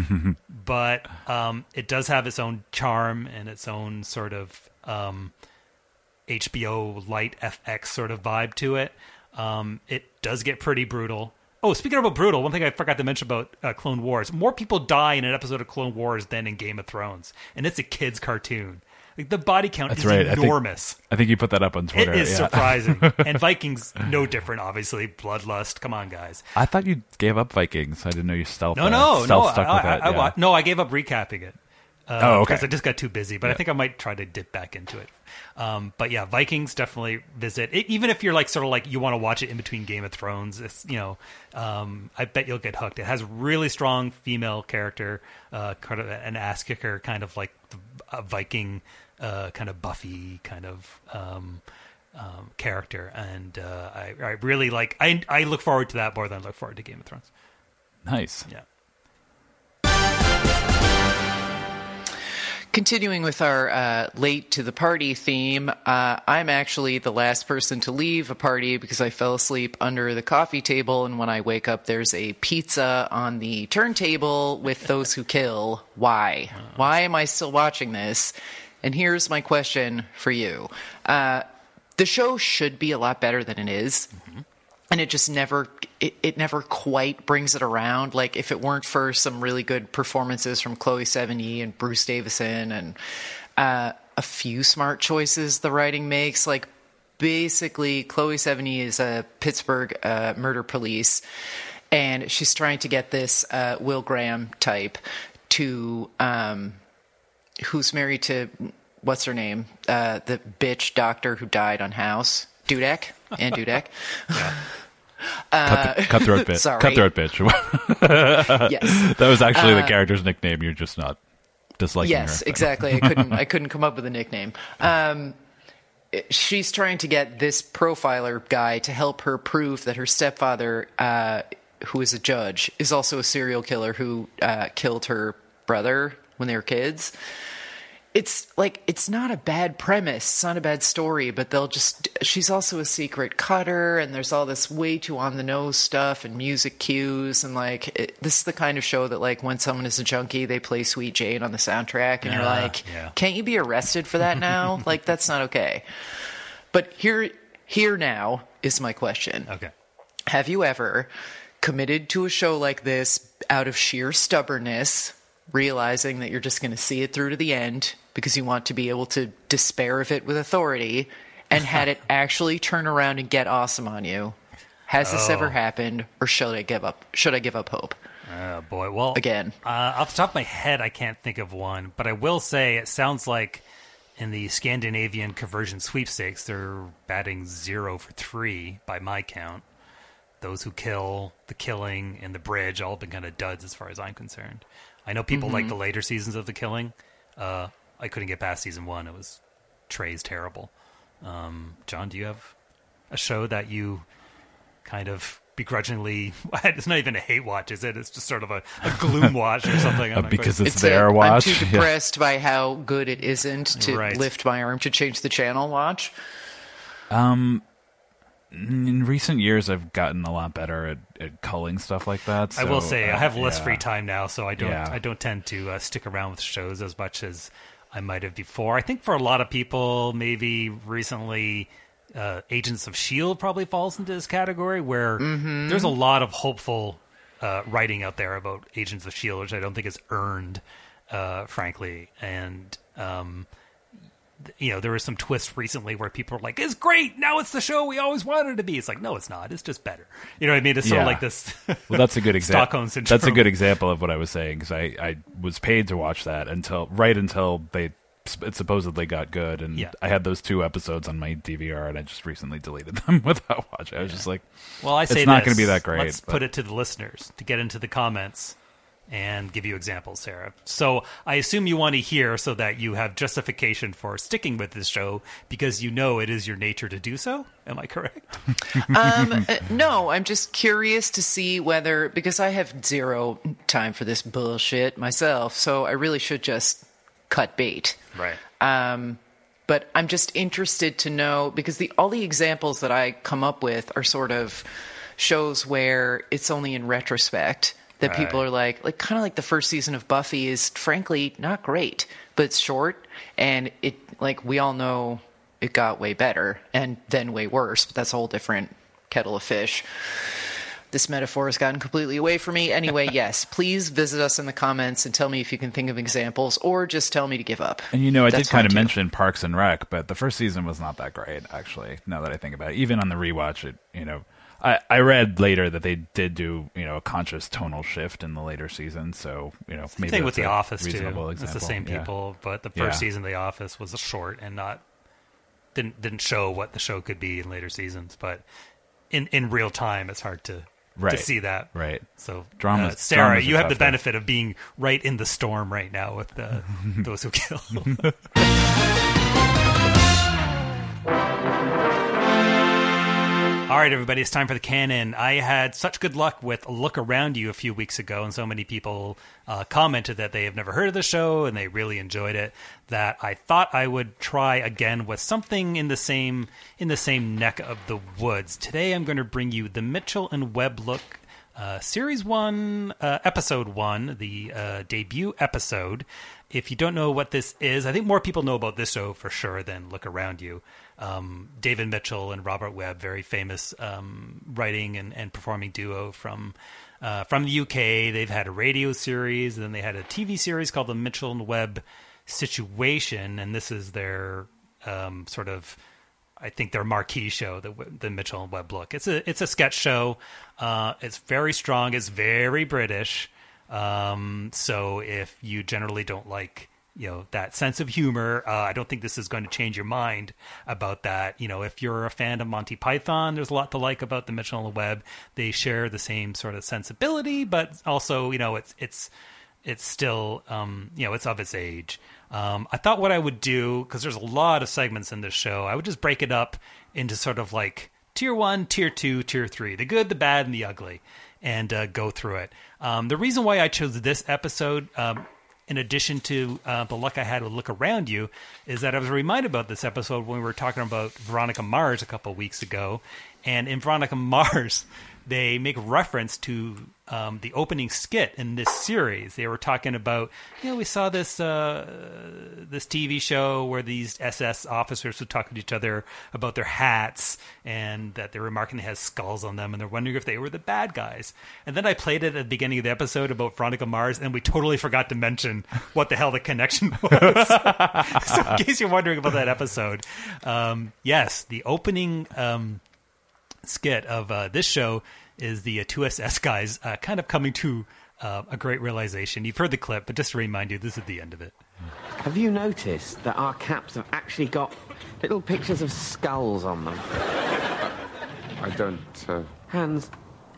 But um, it does have its own charm and its own sort of um, H B O light F X sort of vibe to it. Um, it does get pretty brutal. Oh, speaking about brutal, one thing I forgot to mention about uh, Clone Wars. More people die in an episode of Clone Wars than in Game of Thrones. And it's a kid's cartoon. Like, the body count That's is right. enormous. I think, I think you put that up on Twitter. It is yeah. surprising. And Vikings, no different, obviously. Bloodlust. Come on, guys. I thought you gave up Vikings. I didn't know you stealth. No, uh, no, no. stealth stuck I, with I, it. I, yeah. wa- no, I gave up recapping it. Uh, Oh, okay. Because I just got too busy. But I Yeah. think I might try to dip back into it. Um, but yeah, Vikings, definitely visit. It, even if you're like sort of like you want to watch it in between Game of Thrones, it's, you know, um, I bet you'll get hooked. It has really strong female character, uh, kind of an ass kicker, kind of like a Viking, uh, kind of Buffy kind of um, um, character, and uh, I, I really like. I I look forward to that more than I look forward to Game of Thrones. Nice. Yeah. Continuing with our uh, late to the party theme, uh, I'm actually the last person to leave a party because I fell asleep under the coffee table, and when I wake up, there's a pizza on the turntable with Those Who Kill. Why? Why am I still watching this? And here's my question for you. Uh, the show should be a lot better than it is. Mm-hmm. And it just never, it, it never quite brings it around. Like, if it weren't for some really good performances from Chloe Sevigny and Bruce Davison and uh, a few smart choices the writing makes, like, basically Chloe Sevigny is a Pittsburgh uh, murder police, and she's trying to get this uh, Will Graham type to, um, who's married to, what's her name? Uh, the bitch doctor who died on House. Dudek and Dudek. Yeah. Uh, Cut the, cutthroat bitch. sorry. Cutthroat bitch. Yes. That was actually Uh, the character's nickname. You're just not disliking Yes, her. exactly. I couldn't. I couldn't come up with a nickname. Um, she's trying to get this profiler guy to help her prove that her stepfather, uh, who is a judge, is also a serial killer who uh, killed her brother when they were kids. It's like, it's not a bad premise. It's not a bad story, but they'll just, she's also a secret cutter, and there's all this way too on the nose stuff and music cues. And like, it, this is the kind of show that, like, when someone is a junkie, they play Sweet Jane on the soundtrack, and you're Yeah, like, yeah. can't you be arrested for that now? Like, that's not okay. But here, here now is my question. Okay. Have you ever committed to a show like this out of sheer stubbornness, realizing that you're just going to see it through to the end because you want to be able to despair of it with authority, and had it actually turn around and get awesome on you? Has this Oh. ever happened, or should I give up? Should I give up hope? Oh, boy. Well, Again. uh, off the top of my head, I can't think of one, but I will say it sounds like in the Scandinavian conversion sweepstakes, they're batting zero for three by my count. Those Who Kill, The Killing, and The Bridge all been kind of duds as far as I'm concerned. I know people Mm-hmm. like the later seasons of The Killing. Uh, I couldn't get past season one. It was Trey's terrible. Um, John, do you have a show that you kind of begrudgingly, it's not even a hate watch, is it? It's just sort of a, a gloom watch or something. I'm Uh, not because quite- it's their a, watch. I'm too Yeah. depressed by how good it isn't to Right. lift my arm to change the channel watch. in recent years, I've gotten a lot better at, at culling stuff like that. So, I will say uh, I have less yeah. free time now, so I don't Yeah. I don't tend to uh, stick around with shows as much as I might have before. I think for a lot of people, maybe recently, uh, Agents of S H I E L D probably falls into this category, where Mm-hmm. there's a lot of hopeful uh, writing out there about Agents of S H I E L D, which I don't think is earned, uh, frankly. And um, you know, there was some twists recently where people were like, "It's great! Now it's the show we always wanted it to be." It's like, no, it's not. It's just better. You know what I mean? It's sort Yeah. of like this. Well, that's a good example. Stockholm syndrome. That's a good example of what I was saying, because I, I was paid to watch that until right until they it supposedly got good, and Yeah. I had those two episodes on my D V R, and I just recently deleted them without watching. I was just like, Well, I say it's not this. going to be that great. Let's but- put it to the listeners to get into the comments and give you examples, Sarah. So I assume you want to hear so that you have justification for sticking with this show because you know it is your nature to do so. Am I correct? Um, uh, no, I'm just curious to see whether, because I have zero time for this bullshit myself, so I really should just cut bait. Right. Um, but I'm just interested to know, because the all the examples that I come up with are sort of shows where it's only in retrospect that Right. people are like, like kind of like the first season of Buffy is frankly not great, but it's short, and it, like, we all know it got way better and then way worse, but that's a whole different kettle of fish. This metaphor has gotten completely away from me. Anyway, yes, please visit us in the comments and tell me if you can think of examples, or just tell me to give up. And you know, I That's did kind fine of too. mention Parks and Rec, but the first season was not that great, actually. Now that I think about it, even on the rewatch, it you know, I, I read later that they did do you know a conscious tonal shift in the later season, so you know maybe Same with that's The a Office too. reasonable It's the example. same Yeah. people, but the first Yeah. season of The Office was short and not didn't didn't show what the show could be in later seasons. But in in real time, it's hard to Right. to see that. Right. So, Drama- uh, Sarah, dramas are you have the tough, though. benefit of being right in the storm right now with uh, Those Who Kill. All right, everybody, it's time for the canon. I had such good luck with Look Around You a few weeks ago, and so many people uh, commented that they have never heard of the show and they really enjoyed it, that I thought I would try again with something in the same in the same neck of the woods. Today I'm going to bring you the Mitchell and Webb Look uh, Series one, uh, Episode one, the uh, debut episode. If you don't know what this is, I think more people know about this show for sure than Look Around You. Um, David Mitchell and Robert Webb, very famous um, writing and, and performing duo from uh, from the U K. They've had a radio series, and then they had a T V series called The Mitchell and Webb Situation, and this is their um, sort of, I think, their marquee show, the, the Mitchell and Webb Look. It's a it's a sketch show. Uh, it's very strong. It's very British. Um, so if you generally don't like, you know, that sense of humor, uh, I don't think this is going to change your mind about that. You know, if you're a fan of Monty Python, there's a lot to like about the Mitchell and Webb. They share the same sort of sensibility, but also, you know, it's it's it's still, um, you know, it's of its age. Um, I thought what I would do, because there's a lot of segments in this show, I would just break it up into sort of like tier one, tier two, tier three, the good, the bad, and the ugly, and uh, go through it. Um, the reason why I chose this episode, um, in addition to uh, the luck I had with Look Around You, is that I was reminded about this episode when we were talking about Veronica Mars a couple of weeks ago. And in Veronica Mars, they make reference to um, the opening skit in this series. They were talking about, you know, we saw this uh, this T V show where these S S officers would talk to each other about their hats, and that they were remarking they had skulls on them, and they're wondering if they were the bad guys. And then I played it at the beginning of the episode about Veronica Mars, and we totally forgot to mention what the hell the connection was. So in case you're wondering about that episode, um, yes, the opening um, skit of uh, this show is the uh, two S S guys uh, kind of coming to uh, a great realization. You've heard the clip, but just to remind you, this is the end of it. Have you noticed that our caps have actually got little pictures of skulls on them? I don't, uh... Hans,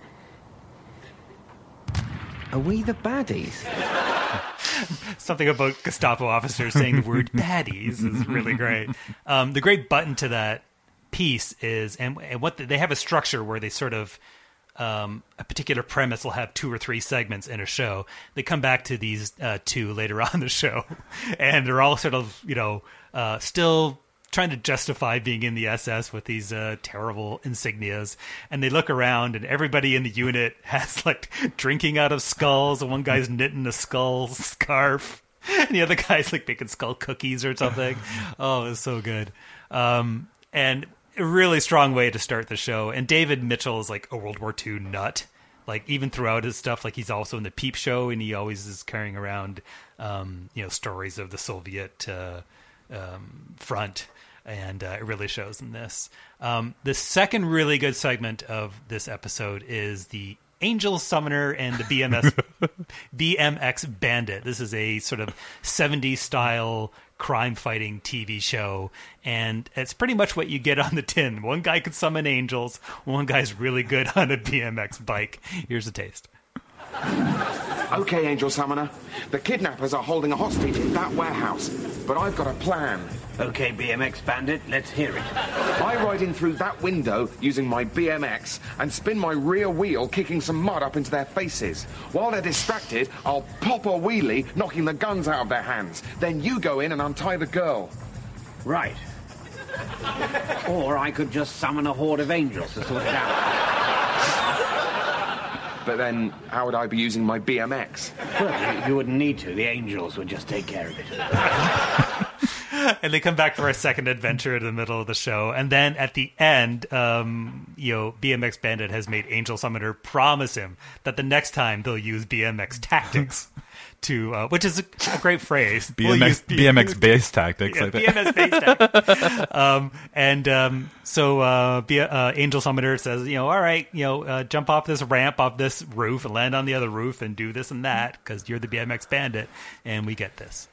are we the baddies? Something about Gestapo officers saying the word baddies is really great. Um, the great button to that piece is, and, and what the, they have a structure where they sort of, um, a particular premise will have two or three segments in a show. They come back to these uh, two later on in the show, and they're all sort of, you know, uh, still trying to justify being in the S S with these uh, terrible insignias, and they look around, and everybody in the unit has like drinking out of skulls, and one guy's knitting a skull scarf, and the other guy's like making skull cookies or something. Oh, it's so good. Um, and a really strong way to start the show. And David Mitchell is like a World War Two nut. Like even throughout his stuff, like he's also in the Peep Show, and he always is carrying around, um, you know, stories of the Soviet uh, um, front. And uh, it really shows in this. Um, the second really good segment of this episode is the Angel Summoner and the B M S B M X Bandit. This is a sort of seventies style crime fighting T V show, and it's pretty much what you get on the tin. One guy can summon angels, one guy's really good on a B M X bike. Here's a taste. Okay, Angel Summoner. The kidnappers are holding a hostage in that warehouse, but I've got a plan. Okay, B M X Bandit, let's hear it. I ride in through that window using my B M X and spin my rear wheel, kicking some mud up into their faces. While they're distracted, I'll pop a wheelie, knocking the guns out of their hands. Then you go in and untie the girl. Right. Or I could just summon a horde of angels to sort it out. But then, how would I be using my B M X? Well, you, you wouldn't need to. The angels would just take care of it. And they come back for a second adventure in the middle of the show. And then at the end, um, you know, B M X Bandit has made Angel Summoner promise him that the next time they'll use B M X tactics to, uh, which is a, a great phrase. B M X, we'll B M X base tactics. Yeah, I think. B M X base tactics. um, and um, so uh, B- uh, Angel Summoner says, you know, all right, you know, uh, jump off this ramp, off this roof, and land on the other roof, and do this and that because you're the B M X Bandit, and we get this.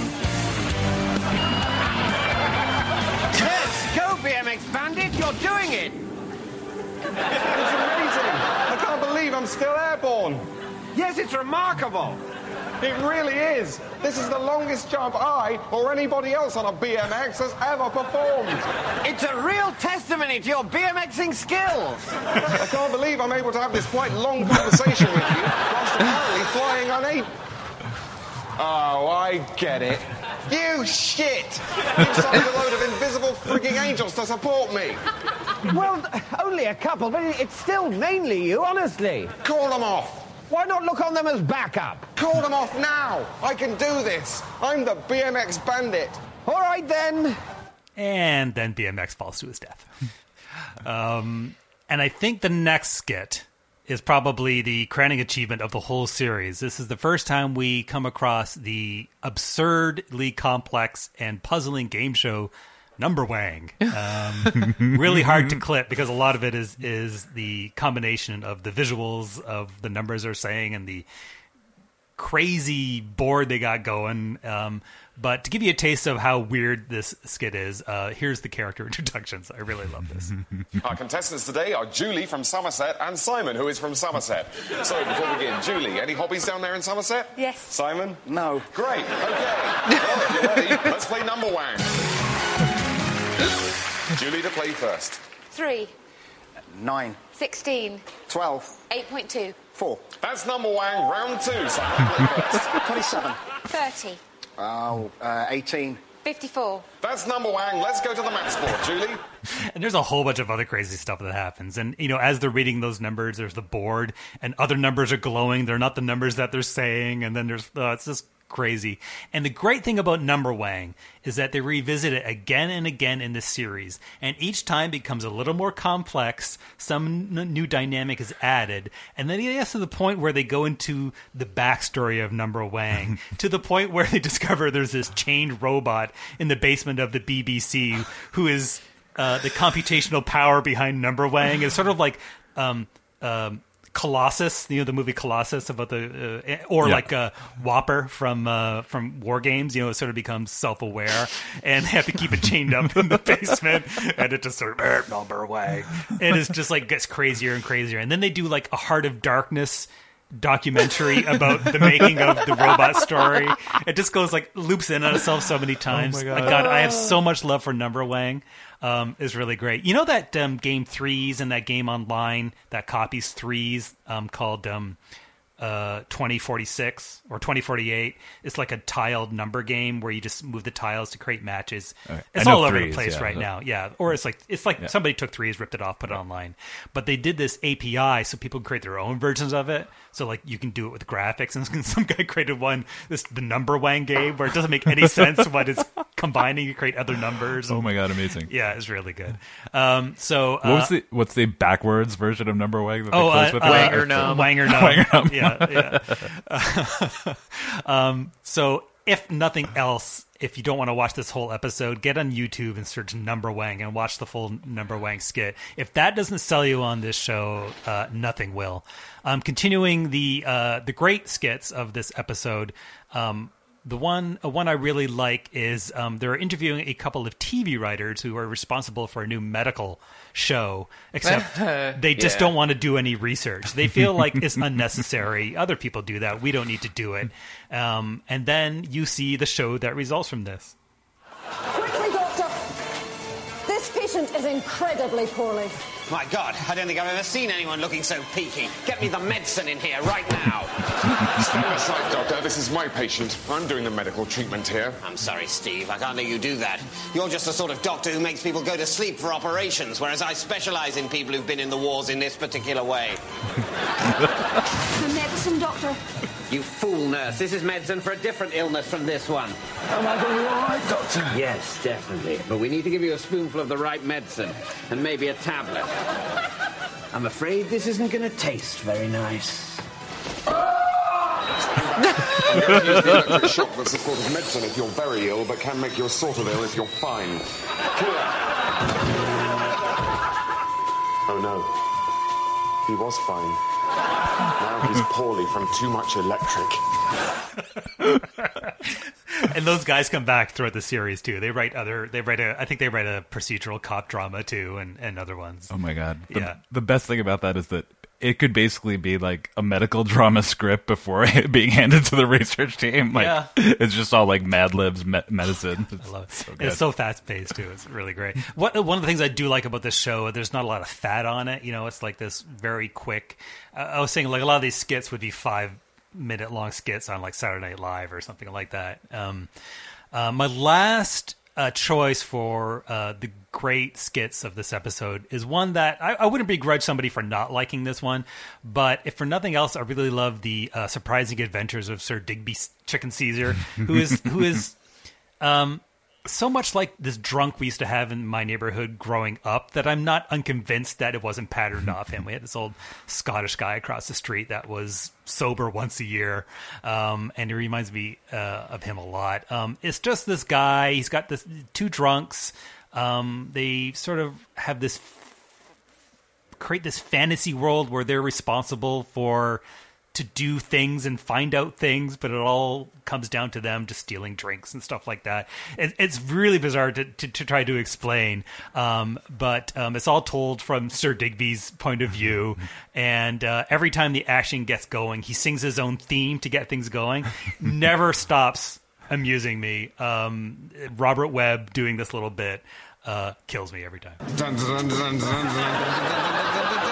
Yes, go B M X Bandit, you're doing it! It's amazing! I can't believe I'm still airborne! Yes, it's remarkable! It really is! This is the longest jump I, or anybody else on a B M X, has ever performed! It's a real testimony to your BMXing skills! I can't believe I'm able to have this quite long conversation with you, whilst apparently flying unaided. Oh, I get it. You shit! You summoned a load of invisible frigging angels to support me! Well, only a couple, but it's still mainly you, honestly. Call them off! Why not look on them as backup? Call them off now! I can do this! I'm the B M X Bandit! All right, then. And then B M X falls to his death. um, and I think the next skit is probably the crowning achievement of the whole series. This is the first time we come across the absurdly complex and puzzling game show Number Wang. Um, really hard to clip because a lot of it is is the combination of the visuals of the numbers they're saying and the crazy board they got going. Um, but to give you a taste of how weird this skit is, uh, here's the character introductions. I really love this. Our contestants today are Julie from Somerset and Simon, who is from Somerset. So before we begin, Julie, any hobbies down there in Somerset? Yes. Simon? No. Great. Okay. Well, if you're ready, let's play Number Wang. Julie to play first. Three. Nine. Sixteen. Twelve. Eight point two. Four. That's Number Wang, round two. Simon, play first. Twenty-seven. Thirty. Oh, uh, eighteen. Fifty-four. That's Number Wang. Let's go to the maths board, Julie. And there's a whole bunch of other crazy stuff that happens. And, you know, as they're reading those numbers, there's the board, and other numbers are glowing. They're not the numbers that they're saying. And then there's, uh, it's just crazy. And the great thing about Number Wang is that they revisit it again and again in this series, and each time becomes a little more complex. Some n- new dynamic is added, and then it gets to the point where they go into the backstory of Number Wang to the point where they discover there's this chained robot in the basement of the B B C who is uh, the computational power behind Number Wang. It's sort of like um, um, Colossus, you know, the movie Colossus about the, uh, or yeah. like uh, Whopper from uh, from War Games. You know, it sort of becomes self-aware and they have to keep it chained up in the basement, and it just sort of Number Wang, and it's just like gets crazier and crazier. And then they do like a Heart of Darkness documentary about the making of the robot story. It just goes like loops in on itself so many times. Oh my God. Like, God, I have so much love for Number Wang. Um, is really great. You know that um, game Threes and that game online that copies Threes um, called um, uh, twenty forty-six or twenty forty-eight. It's like a tiled number game where you just move the tiles to create matches. Okay. It's I know all over threes, the place yeah, right but- now. Yeah, or it's like it's like Yeah. somebody took threes, ripped it off, put it online. But they did this A P I so people can create their own versions of it. So like you can do it with graphics, and some guy created one, this the number wang game where it doesn't make any sense what it's combining to create other numbers. Oh my god, amazing! Yeah, it's really good. Um, so What was uh, the what's the backwards version of number wang? That they Oh, close uh, with uh, it? Wanger Num. Wanger Num. Wanger Num. Yeah, yeah. um, so, if nothing else, if you don't want to watch this whole episode, get on YouTube and search Number Wang and watch the full Number Wang skit. If that doesn't sell you on this show, uh, nothing will. Um, continuing the uh, the great skits of this episode. Um, The one uh, one I really like is um, they're interviewing a couple of T V writers who are responsible for a new medical show, except they just Yeah. don't want to do any research. They feel like it's unnecessary. Other people do that. We don't need to do it. Um, and then you see the show that results from this. Quickly, doctor! This patient is incredibly poorly. My God, I don't think I've ever seen anyone looking so peaky. Get me the medicine in here right now. Stand aside, Doctor. This is my patient. I'm doing the medical treatment here. I'm sorry, Steve. I can't let you do that. You're just the sort of doctor who makes people go to sleep for operations, whereas I specialize in people who've been in the wars in this particular way. The medicine, doctor. You fool, nurse. This is medicine for a different illness from this one. Am I going to be all right, Doctor? Yes, definitely. But we need to give you a spoonful of the right medicine and maybe a tablet. I'm afraid this isn't going to taste very nice. I'm going to use the electric shock that's a sort of medicine if you're very ill, but can make you sort of ill if you're fine. Clear. Oh no. He was fine. Now he's poorly from too much electric. And those guys come back throughout the series too. They write other. They write a. I think they write a procedural cop drama too, and, and other ones. Oh my god! The, Yeah. the best thing about that is that it could basically be like a medical drama script before it being handed to the research team. Like Yeah. it's just all like Mad Libs me- medicine. It's I love it. so And good. it's so fast paced too. It's really great. What one of the things I do like about this show, there's not a lot of fat on it. You know, it's like this very quick. Uh, I was saying like a lot of these skits would be five minute long skits on like Saturday Night Live or something like that. Um, uh, my last uh, choice for uh, the great skits of this episode is one that I, I wouldn't begrudge somebody for not liking this one, but if for nothing else, I really love the uh, surprising adventures of Sir Digby Chicken Caesar, who is who is um, so much like this drunk we used to have in my neighborhood growing up that I'm not unconvinced that it wasn't patterned off him. We had this old Scottish guy across the street that was sober once a year, um, and he reminds me uh, of him a lot. Um, it's just this guy. He's got this two drunks. Um, they sort of have this create this fantasy world where they're responsible for to do things and find out things, but it all comes down to them just stealing drinks and stuff like that. It, it's really bizarre to, to, to try to explain, um, but um, it's all told from Sir Digby's point of view. And uh, every time the action gets going, he sings his own theme to get things going. Never stops amusing me. Um, Robert Webb doing this little bit uh, kills me every time. Dun, dun, dun, dun, dun, dun.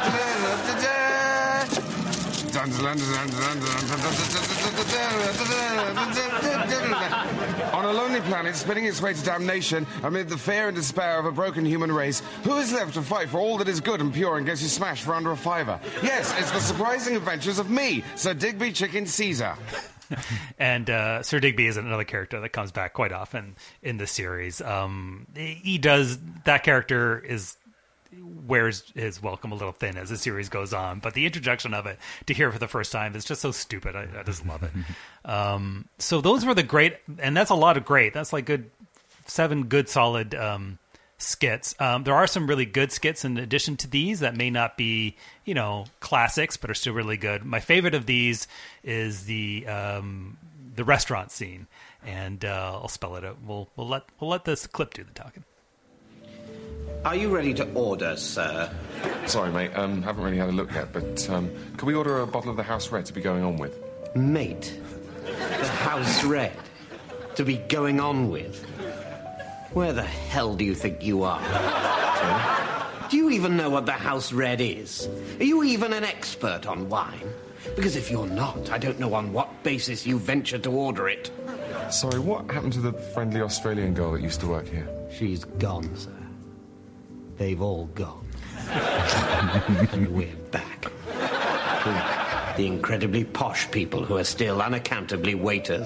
On a lonely planet, spinning its way to damnation amid the fear and despair of a broken human race, who is left to fight for all that is good and pure and gets you smashed for under a fiver? Yes, it's the surprising adventures of me, Sir Digby Chicken Caesar. And uh, Sir Digby is another character that comes back quite often in the series. Um, he does that character is wears his welcome a little thin as the series goes on, but the introduction of it to hear it for the first time is just so stupid. I, I just love it. um, so those were the great, and that's a lot of great. That's like good seven good solid um, skits. Um, there are some really good skits in addition to these that may not be, you know, classics, but are still really good. My favorite of these is the um, the restaurant scene, and uh, I'll spell it out. We'll we'll let we'll let this clip do the talking. Are you ready to order, sir? Sorry, mate. Um, haven't really had a look yet, but um, could we order a bottle of the House Red to be going on with? Mate, the House Red to be going on with? Where the hell do you think you are? Sorry? Do you even know what the House Red is? Are you even an expert on wine? Because if you're not, I don't know on what basis you venture to order it. Sorry, what happened to the friendly Australian girl that used to work here? She's gone, sir. They've all gone. And we're back. We, the incredibly posh people who are still unaccountably waiters.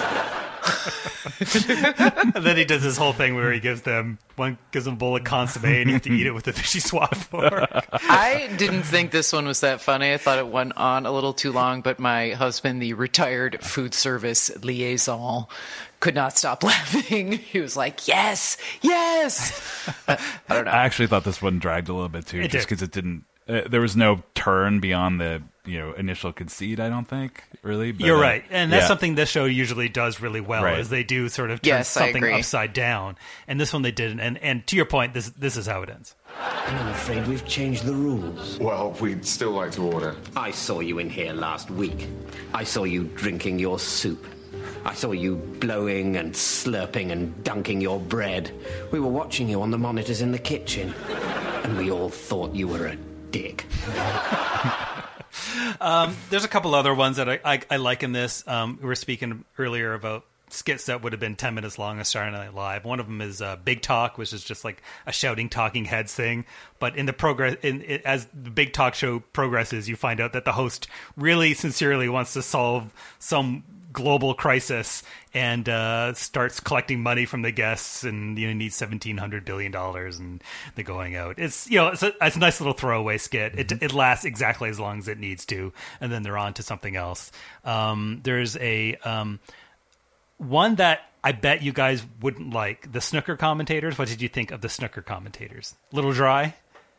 And then he does this whole thing where he gives them one gives them a bowl of consomme and you have to eat it with a fishy swat fork. I didn't think this one was that funny. I thought it went on a little too long, but my husband, the retired food service liaison, could not stop laughing. He was like, yes, yes. Uh, I don't know. I actually thought this one dragged a little bit too, It just did. because it didn't. Uh, there was no turn beyond the you know initial conceit. I don't think really. But, You're uh, right, and that's yeah. something this show usually does really well. Right. Is they do sort of turn Yes, I something agree. upside down, and this one they didn't. And and to your point, this this is how it ends. And I'm afraid we've changed the rules. Well, we'd still like to order. I saw you in here last week. I saw you drinking your soup. I saw you blowing and slurping and dunking your bread. We were watching you on the monitors in the kitchen, and we all thought you were a dick. Um, there's a couple other ones that I, I, I like in this. Um, we were speaking earlier about skits that would have been ten minutes long on Saturday Night Live. One of them is uh, Big Talk, which is just like a shouting talking heads thing. But in the progress, in it, as the Big Talk show progresses, you find out that the host really sincerely wants to solve some global crisis and uh, starts collecting money from the guests, and you know needs seventeen hundred billion dollars, and they're going out. It's you know it's a, it's a nice little throwaway skit. It it lasts exactly as long as it needs to, and then they're on to something else. Um, there's a um, one that I bet you guys wouldn't like, the snooker commentators. What did you think of the snooker commentators? Little dry?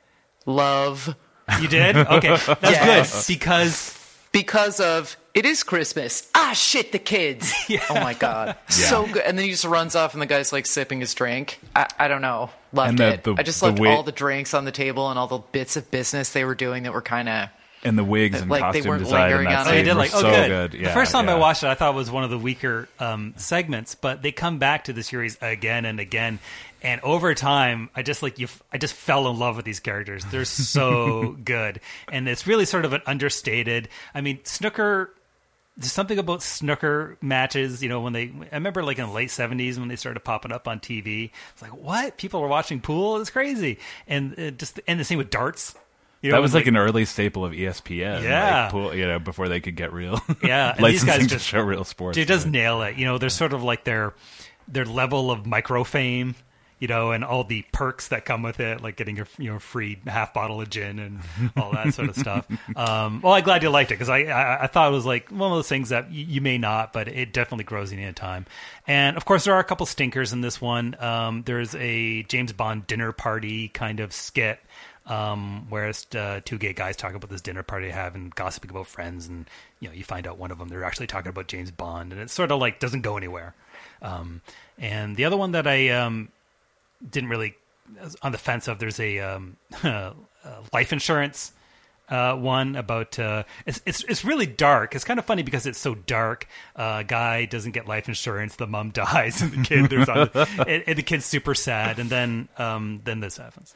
Love. You did? Okay, that's Yes. good because Because of, it is Christmas. Ah, shit, the kids. Yeah. Oh, my God. So good. And then he just runs off, and the guy's, like, sipping his drink. I, I don't know. Loved And the- it. the- I just the loved way- all the drinks on the table and all the bits of business they were doing that were kind of... And the wigs and Like, they costume weren't design in lingering that on Oh, it. you scene did were like, oh, so good. good. The Yeah, first time yeah. I watched it, I thought it was one of the weaker um, segments, but they come back to the series again and again, and over time, I just like you. I just fell in love with these characters. They're so good, and it's really sort of an understated. I mean, snooker. There's something about snooker matches, you know, when they, I remember like in the late seventies when they started popping up on T V. It's like, what? People were watching pool? It's crazy. And it just, and the same with darts. You know, That was like, like an early staple of E S P N. Yeah. like, pool, you know, before they could get real. Yeah, and these licensing guys to just show real sports. It does right? nail it. You know, there's sort of like their their level of micro fame, you know, and all the perks that come with it, like getting your you know free half bottle of gin and all that sort of stuff. Um, well, I'm glad you liked it because I, I I thought it was like one of those things that you, you may not, but it definitely grows in your time. And of course, there are a couple stinkers in this one. Um, there's a James Bond dinner party kind of skit. Um, whereas uh, two gay guys talk about this dinner party they have and gossiping about friends, and you know you find out one of them they're actually talking about James Bond, and it sort of like doesn't go anywhere. Um, and the other one that I um, didn't really on the fence of, there's a um, uh, life insurance uh, one about uh, it's it's it's really dark. It's kind of funny because it's so dark. A uh, guy doesn't get life insurance, the mom dies, and the kid there's on, and, and the kid's super sad, and then um, then this happens.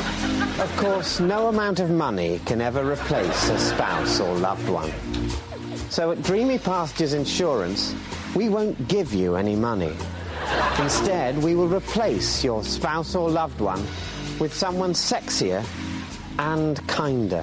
Of course, no amount of money can ever replace a spouse or loved one. So at Dreamy Pastures Insurance, we won't give you any money. Instead, we will replace your spouse or loved one with someone sexier and kinder.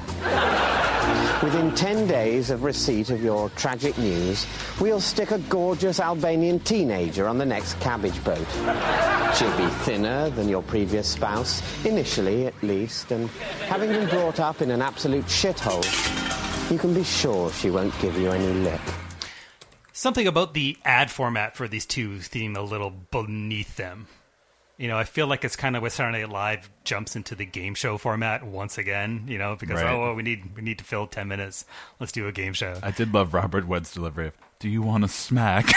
Within ten days of receipt of your tragic news, we'll stick a gorgeous Albanian teenager on the next cabbage boat. She'll be thinner than your previous spouse, initially at least, and having been brought up in an absolute shithole, you can be sure she won't give you any lip. Something about the ad format for these two seem a little beneath them. You know, I feel like it's kind of where Saturday Night Live jumps into the game show format once again, you know, because, Right. oh, well, we need we need to fill ten minutes. Let's do a game show. I did love Robert Wood's delivery of, do you want to smack?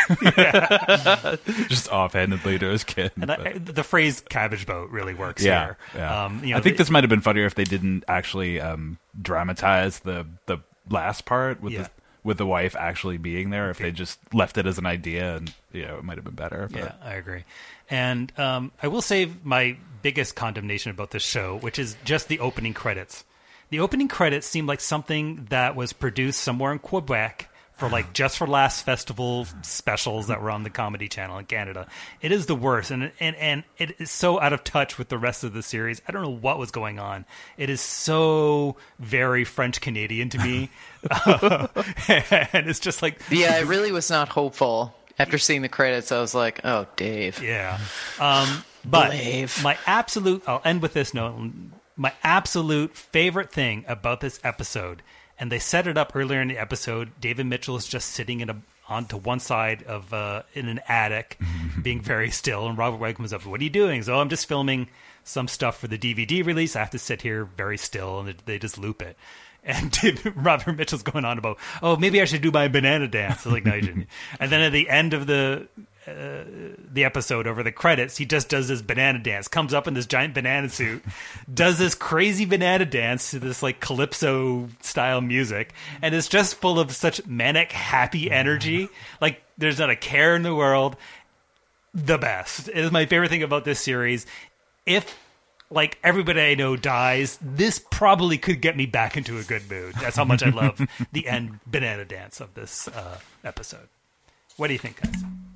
Just offhandedly to his kid. And I, the phrase cabbage boat really works yeah, here. yeah. Um, you know, I think the- this might have been funnier if they didn't actually um, dramatize the, the last part with Yeah. the with the wife actually being there. If they just left it as an idea, and you know, it might have been better. But. Yeah, I agree. And um, I will say my biggest condemnation about this show, which is just the opening credits. The opening credits seemed like something that was produced somewhere in Quebec for like Just for Laughs festival specials that were on the Comedy Channel in Canada. It is the worst, and and and it is so out of touch with the rest of the series. I don't know what was going on. It is so very French Canadian to me, uh, and it's just like yeah, it really was not hopeful. After seeing the credits, I was like, "Oh, Dave." Yeah, um, but Dave. my absolute. I'll end with this note. My absolute favorite thing about this episode, and they set it up earlier in the episode. David Mitchell is just sitting in a onto one side of uh, in an attic, being very still, and Robert Webb comes up. What are you doing? So I'm just filming some stuff for the D V D release. I have to sit here very still, and they just loop it. And David, Robert Mitchell's going on about, oh, maybe I should do my banana dance. I was like, no, you shouldn't. And then at the end of the uh, the episode, over the credits, he just does this banana dance, comes up in this giant banana suit, does this crazy banana dance to this like calypso style music, and it's just full of such manic, happy energy. Like there's not a care in the world. The best. It is my favorite thing about this series. If like everybody I know dies, this probably could get me back into a good mood. That's how much I love the end banana dance of this uh, episode. What do you think, guys?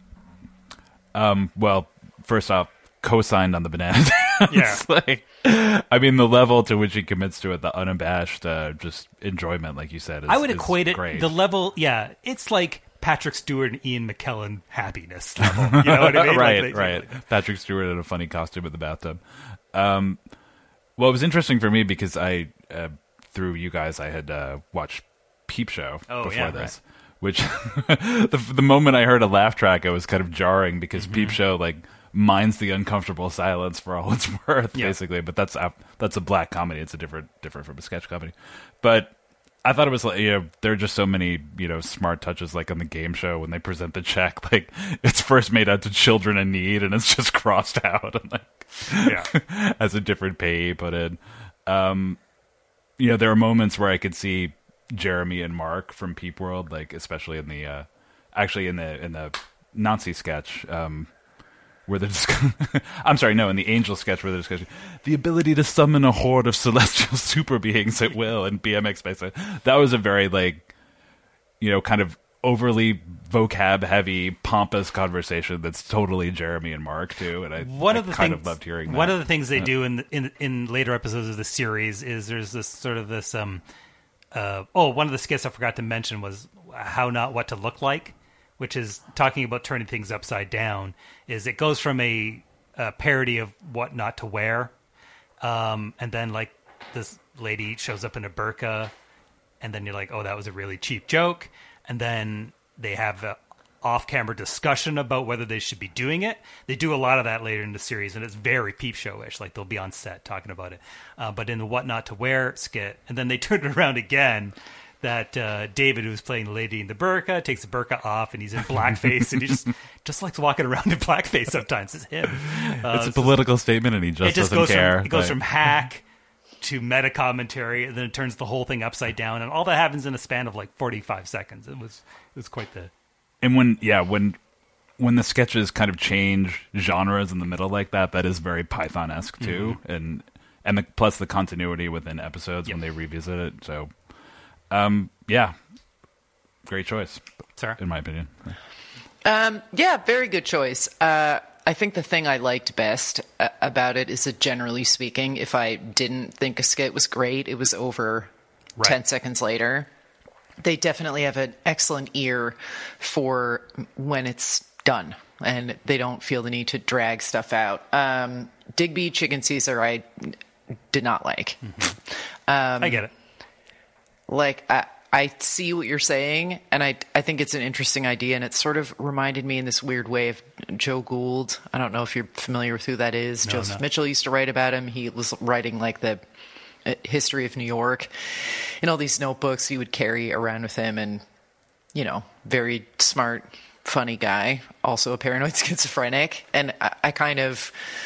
Um, well, first off, co-signed on the banana dance. Yeah. Like, I mean, the level to which he commits to it, the unabashed uh, just enjoyment, like you said, is, I would is equate it, great. the level, yeah, it's like Patrick Stewart and Ian McKellen happiness level. You know what I mean? right, like, right. Patrick Stewart in a funny costume in the bathtub. Um, well, it was interesting for me because I, uh, through you guys, I had uh, watched Peep Show oh, before yeah, this, right. which the, the moment I heard a laugh track, it was kind of jarring because Mm-hmm. Peep Show like minds the uncomfortable silence for all it's worth, Yeah. basically. But that's a, that's a black comedy. It's a different different from a sketch comedy. But I thought it was like, you know, there are just so many, you know, smart touches, like on the game show when they present the check, like it's first made out to children in need and it's just crossed out and like, yeah, as a different pay put in. Um, you know, there are moments where I could see Jeremy and Mark from Peep World, like especially in the, uh, actually in the, in the Nazi sketch, um, where they're discussing, I'm sorry, no, in the Angel sketch where they're discussing the ability to summon a horde of celestial super beings at will in B M X Space. That was a very, like, you know, kind of overly vocab heavy, pompous conversation that's totally Jeremy and Mark too. And I, one I of the kind things, of loved hearing that. One of the things they Yeah. do in, the, in in later episodes of the series is there's this sort of this um uh oh one of the skits I forgot to mention was How Not What to Look Like, which is talking about turning things upside down. Is it goes from a, a parody of what not to wear, um, and then like this lady shows up in a burqa, and then you're like, oh, that was a really cheap joke, and then they have a off-camera discussion about whether they should be doing it. They do a lot of that later in the series, and it's very Peep Show-ish. Like they'll be on set talking about it, uh, but in the What Not to Wear skit, and then they turn it around again. That uh, David, who's playing the lady in the burqa, takes the burqa off, and he's in blackface, and he just just likes walking around in blackface. Sometimes it's him. Uh, it's a political statement, and he just, it just doesn't goes care. From, it goes like- from hack to meta commentary, and then it turns the whole thing upside down, and all that happens in a span of like forty-five seconds. It was it was quite the. And when yeah when when the sketches kind of change genres in the middle like that, that is very Python-esque too, Mm-hmm. and and the, plus the continuity within episodes Yep. when they revisit it. So, um, yeah, great choice, Sarah? in my opinion. Um, yeah, very good choice. Uh, I think the thing I liked best uh, about it is that, generally speaking, if I didn't think a skit was great, it was over Right. ten seconds later. They definitely have an excellent ear for when it's done, and they don't feel the need to drag stuff out. Um, Digby Chicken Caesar, I did not like. Um, I get it. Like, I, I see what you're saying, and I, I think it's an interesting idea, and it sort of reminded me in this weird way of Joe Gould. I don't know if you're familiar with who that is. No, Joseph no. Mitchell used to write about him. He was writing, like, the uh, history of New York in all these notebooks he would carry around with him, and, you know, very smart, funny guy, also a paranoid schizophrenic, and I, I kind of,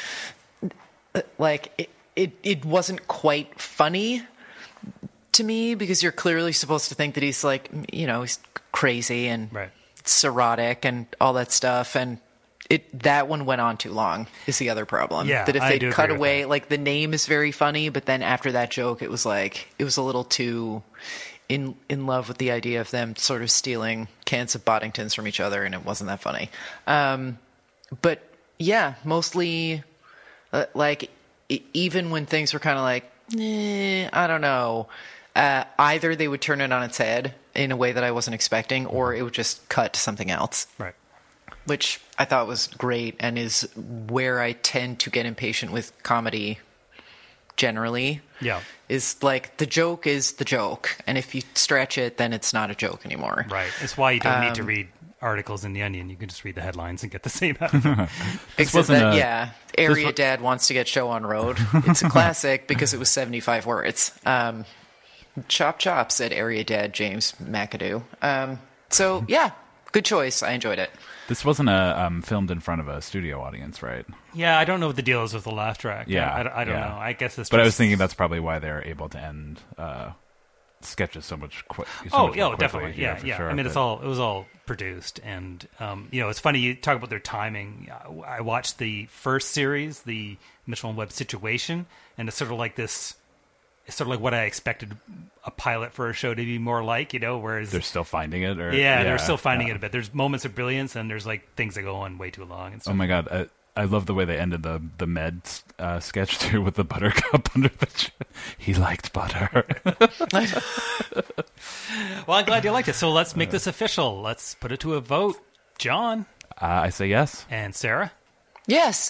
like, it, it, it wasn't quite funny to me, because you're clearly supposed to think that he's like, you know, he's crazy and Right. cirrhotic and all that stuff. And it that one went on too long is the other problem. Yeah, that if I they do cut agree with away, like the name is very funny, but then after that joke, it was like it was a little too in in love with the idea of them sort of stealing cans of Boddingtons from each other, and it wasn't that funny. Um, but yeah, mostly uh, like e- even when things were kind of like, eh, I don't know. Uh, either they would turn it on its head in a way that I wasn't expecting, or it would just cut to something else. Right. Which I thought was great and is where I tend to get impatient with comedy generally. Yeah. Is like the joke is the joke. And if you stretch it, then it's not a joke anymore. Right. It's why you don't need to Um, read articles in The Onion. You can just read the headlines and get the same out of it. Except that, a- yeah, Area Dad Wants to Get Show on Road. It's a classic because it was seventy-five words. Um, chop chop, said Area Dad James McAdoo. Um, so, yeah, good choice. I enjoyed it. This wasn't a um, filmed in front of a studio audience, right? Yeah, I don't know what the deal is with the laugh track. Yeah, I, I, I don't yeah. know. I guess it's But just... I was thinking that's probably why they're able to end uh, sketches so much quick. So Oh, much yeah, more oh, quickly. definitely. Yeah, for yeah. sure, I mean, it's but- all it was all produced, and um, you know, it's funny you talk about their timing. I watched the first series, the Mitchell and Webb Situation, and it's sort of like this. It's sort of like what I expected a pilot for a show to be more like, you know, whereas They're still finding it, or yeah, they're still finding yeah. it a bit. There's moments of brilliance, and there's like things that go on way too long. And stuff. Oh my god, I, I love the way they ended the the med uh, sketch too with the buttercup under the chin. He liked butter. Well, I'm glad you liked it. So let's make this official. Let's put it to a vote. John, uh, I say yes. And Sarah, yes.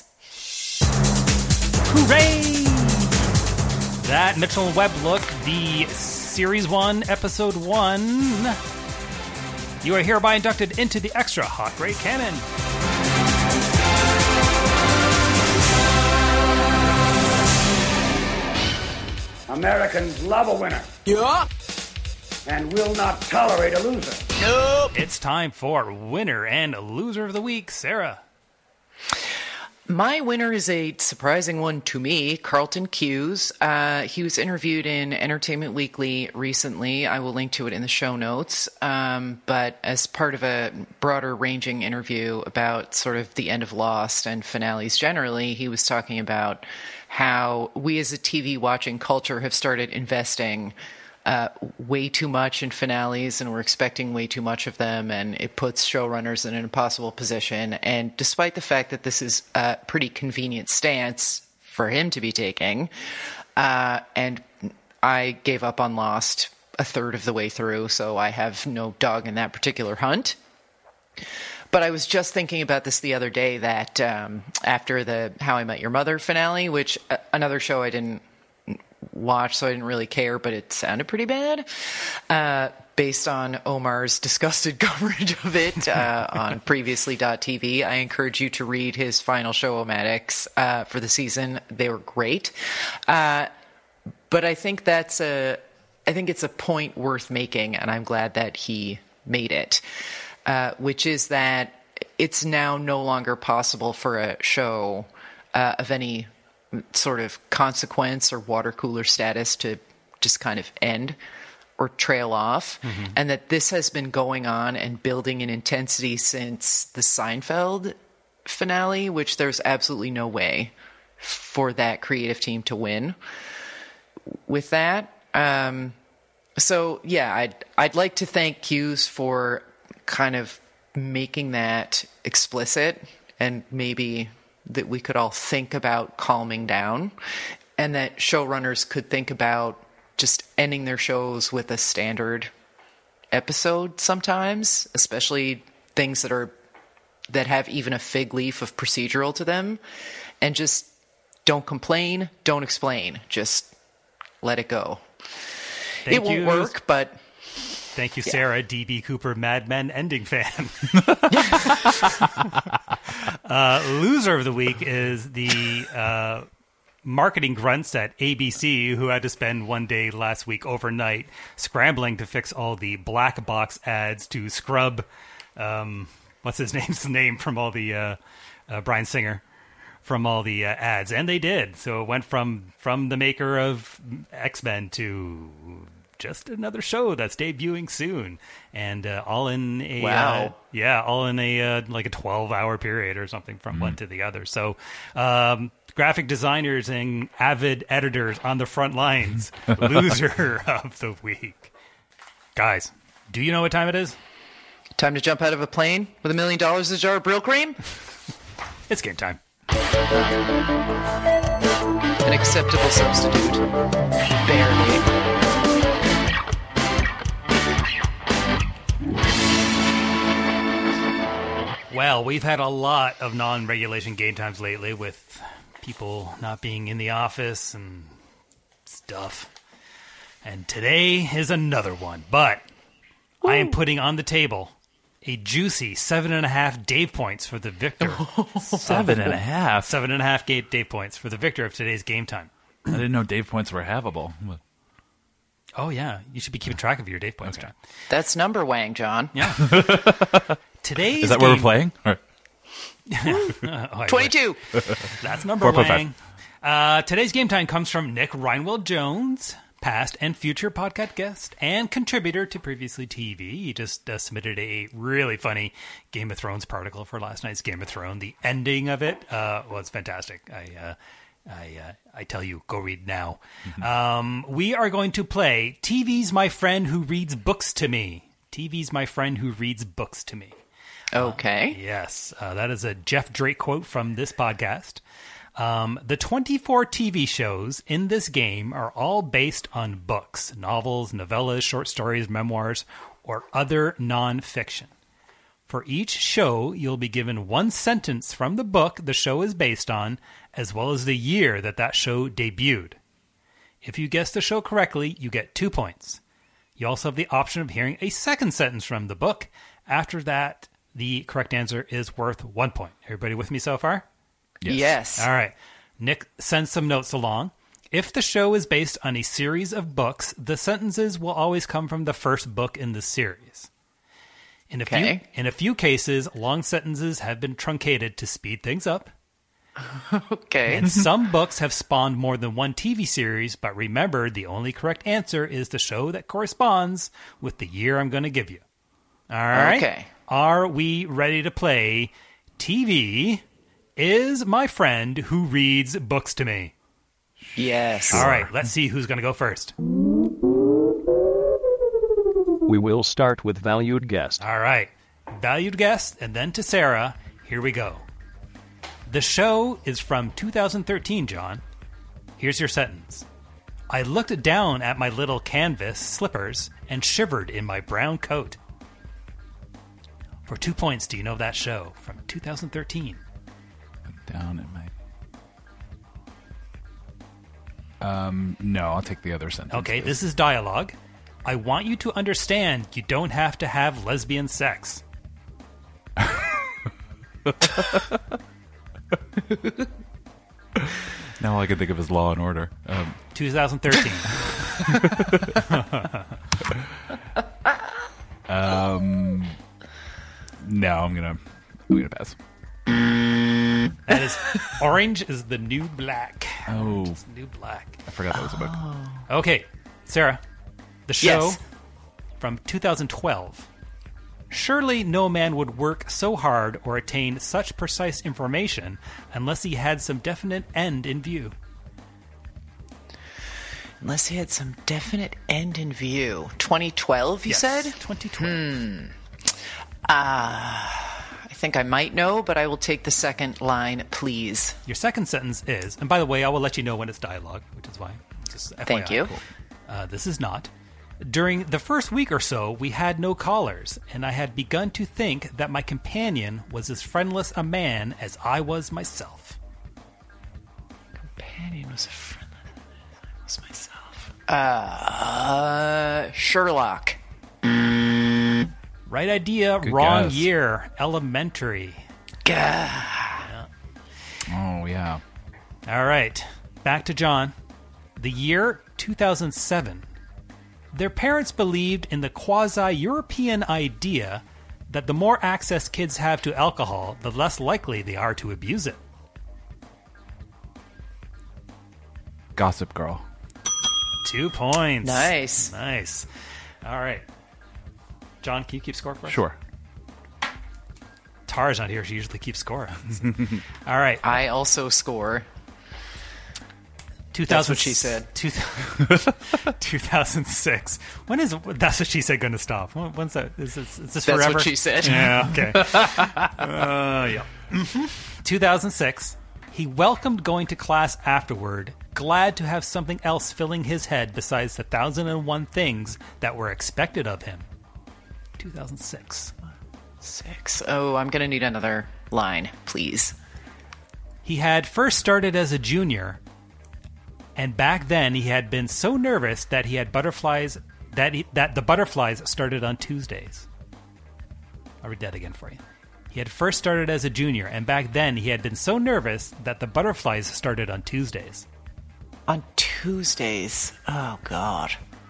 Hooray! That Mitchell and Webb look, the Series one, Episode one. You are hereby inducted into the Extra Hot Great Canon. Americans love a winner. Yeah. And will not tolerate a loser. Nope. It's time for Winner and Loser of the Week. Sarah. My winner is a surprising one to me, Carlton Cuse. Uh, he was interviewed in Entertainment Weekly recently. I will link to it in the show notes. Um, but as part of a broader ranging interview about sort of the end of Lost and finales generally, he was talking about how we as a T V watching culture have started investing Uh, way too much in finales, and we're expecting way too much of them, and it puts showrunners in an impossible position. And despite the fact that this is a pretty convenient stance for him to be taking, uh, and I gave up on Lost a third of the way through, so I have no dog in that particular hunt. But I was just thinking about this the other day, that um, after the How I Met Your Mother finale, which uh, another show I didn't watch, so I didn't really care, but it sounded pretty bad, uh, based on Omar's disgusted coverage of it uh, on previously dot t v. I encourage you to read his final show-o-matics uh, for the season. They were great. Uh, but I think that's a, I think it's a point worth making, and I'm glad that he made it, uh, which is that it's now no longer possible for a show uh, of any sort of consequence or water cooler status to just kind of end or trail off. Mm-hmm. And that this has been going on and building in intensity since the Seinfeld finale, which there's absolutely no way for that creative team to win with that. Um, so yeah, I'd, I'd like to thank Cuse for kind of making that explicit, and maybe that we could all think about calming down, and that showrunners could think about just ending their shows with a standard episode sometimes, especially things that are that have even a fig leaf of procedural to them, and just don't complain, don't explain, just let it go. Thank it won't you. work, but Thank you, yeah. Sarah, D B Cooper Mad Men ending fan. uh, loser of the week is the uh, marketing grunts at A B C, who had to spend one day last week overnight scrambling to fix all the black box ads to scrub, um, what's his name's name from all the, uh, uh, Bryan Singer, from all the uh, ads. And they did. So it went from, from the maker of X-Men to just another show that's debuting soon, and uh, all in a Wow. uh, yeah, all in a uh, like a twelve hour period or something from one to the other. So, um, graphic designers and avid editors on the front lines. Loser of the week, guys. Do you know what time it is? Time to jump out of a plane with a million dollars in a jar of Brill cream? It's game time. An acceptable substitute. Barely. Well, we've had a lot of non-regulation game times lately with people not being in the office and stuff. And today is another one. But Woo. I am putting on the table a juicy seven and a half Dave points for the victor. Seven and a half? Seven and a half Dave points for the victor of today's game time. I didn't know Dave points were halvable. Oh, yeah. You should be keeping track of your Dave points, okay. John. That's number wang, John. Yeah. Today's Is that game... what we're playing? Or... oh, twenty-two. That's number wang. Uh, today's game time comes from Nick Reinwald Jones, past and future podcast guest and contributor to Previously T V. He just uh, submitted a really funny Game of Thrones particle for last night's Game of Thrones. The ending of it uh, was fantastic. I uh, I, uh, I tell you, go read now. Mm-hmm. Um, we are going to play T V's My Friend Who Reads Books to Me. T V's My Friend Who Reads Books to Me. Okay. Uh, yes, uh, that is a Jeff Drake quote from this podcast. Um, the twenty-four T V shows in this game are all based on books, novels, novellas, short stories, memoirs, or other nonfiction. For each show, you'll be given one sentence from the book the show is based on, as well as the year that that show debuted. If you guess the show correctly, you get two points. You also have the option of hearing a second sentence from the book. After that, the correct answer is worth one point. Everybody with me so far? Yes. yes. All right. Nick sends some notes along. If the show is based on a series of books, the sentences will always come from the first book in the series. In a okay. few in a few cases, long sentences have been truncated to speed things up. Okay. And some books have spawned more than one T V series, but remember, the only correct answer is the show that corresponds with the year I'm going to give you. All right? Okay. Are we ready to play T V is My Friend Who Reads Books to Me? Yes. All right, let's see who's going to go first. We will start with valued guest. All right. Valued guest, and then to Sarah. Here we go. The show is from two thousand thirteen, John. Here's your sentence. I looked down at my little canvas slippers and shivered in my brown coat. For two points, do you know that show from two thousand thirteen? Down at my... Um, no, I'll take the other sentence. Okay, please. This is dialogue. I want you to understand you don't have to have lesbian sex. Now all I can think of is Law and Order. Um, twenty thirteen. um, no, I'm gonna, I'm gonna pass. That is Orange is the New Black. Oh, Orange is the New Black. I forgot that was a book. Okay, Sarah, the show yes. from two thousand twelve. Surely no man would work so hard or attain such precise information unless he had some definite end in view. Unless he had some definite end in view. twenty twelve, you yes, said? twenty twelve. Hmm. Uh, I think I might know, but I will take the second line, please. Your second sentence is, and by the way, I will let you know when it's dialogue, which is why. Just F Y I. Thank you. Cool. Uh, this is not. During the first week or so, we had no callers, and I had begun to think that my companion was as friendless a man as I was myself. Companion was as friendless as I was myself. Uh, Sherlock. Right idea, Good wrong guess. year. Elementary. Gah. Yeah. Oh, yeah. All right, back to John. The year two thousand seven. Their parents believed in the quasi-European idea that the more access kids have to alcohol, the less likely they are to abuse it. Gossip Girl. Two points. Nice. Nice. All right. John, can you keep score for us? Sure. Tara's not here. She usually keeps score. All right. I also score. two thousand, That's what she said. Two, two thousand six. When is That's What She Said going to stop? When, when's that? Is this, is this That's forever? what she said. Yeah, okay. uh, yeah. two thousand six. He welcomed going to class afterward, glad to have something else filling his head besides the thousand and one things that were expected of him. two thousand six. Six. Oh, I'm going to need another line, please. He had first started as a junior, and back then he had been so nervous that he had butterflies that he, that the butterflies started on Tuesdays. I'll read that again for you. He had first started as a junior, and back then he had been so nervous that the butterflies started on Tuesdays. On Tuesdays? Oh, God.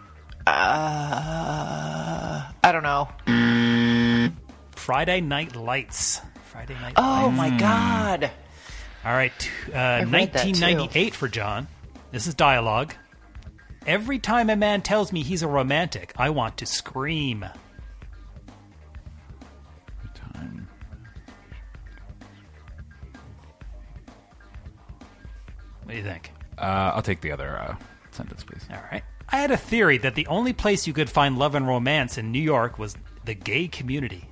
Uh, I don't know. Friday Night Lights. Friday Night Oh, Lights. my God. All right. Uh, read that, too. nineteen ninety-eight for John. This is dialogue. Every time a man tells me he's a romantic, I want to scream. Time. What do you think? Uh, I'll take the other uh, sentence, please. All right. I had a theory that the only place you could find love and romance in New York was the gay community.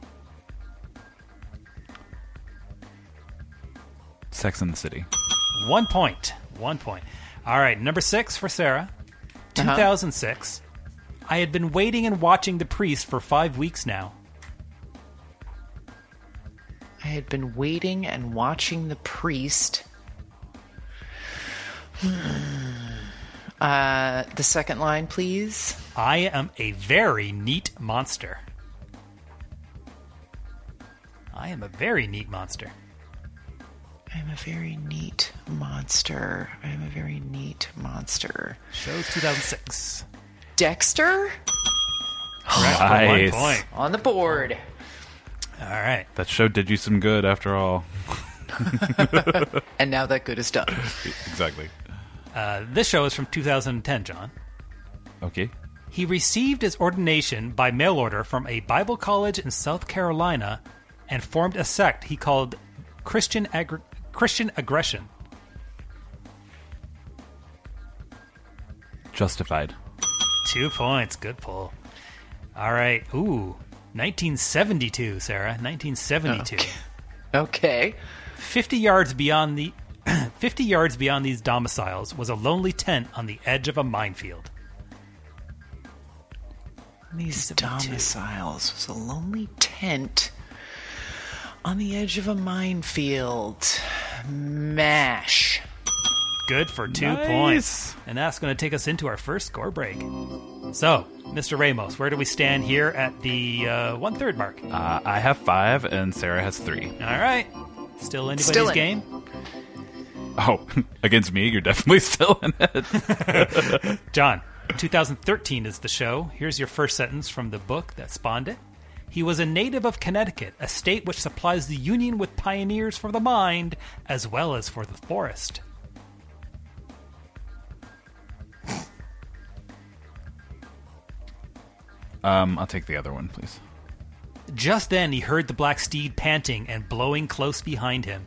Sex and the City. One point. One point. All right. Number six for Sarah. two thousand six. Uh-huh. I had been waiting and watching The Priest for five weeks now. I had been waiting and watching The Priest. Uh, the second line, please. I am a very neat monster. I am a very neat monster. I'm a very neat monster. I'm a very neat monster. Show's two thousand six. Dexter? Correct for Nice. one point. On the board. All right. That show did you some good after all. And now that good is done. Exactly. Uh, this show is from two thousand ten, John. Okay. He received his ordination by mail order from a Bible college in South Carolina and formed a sect he called Christian Agri- Christian Aggression. Justified. Two points. Good pull. All right. Ooh. nineteen seventy-two, Sarah. nineteen seventy-two. Okay. Okay. Fifty yards beyond the fifty yards beyond these domiciles was a lonely tent on the edge of a minefield. These domiciles was a lonely tent on the edge of a minefield. MASH. Good for two Nice. points. And that's going to take us into our first score break. So, Mister Ramos, where do we stand here at the uh, one-third mark? Uh, I have five, and Sarah has three. All right. Still anybody's Still in. game? Oh, against me, you're definitely still in it. John, two thousand thirteen is the show. Here's your first sentence from the book that spawned it. He was a native of Connecticut, a state which supplies the Union with pioneers for the mind as well as for the forest. Um, I'll take the other one, please. Just then he heard the black steed panting and blowing close behind him.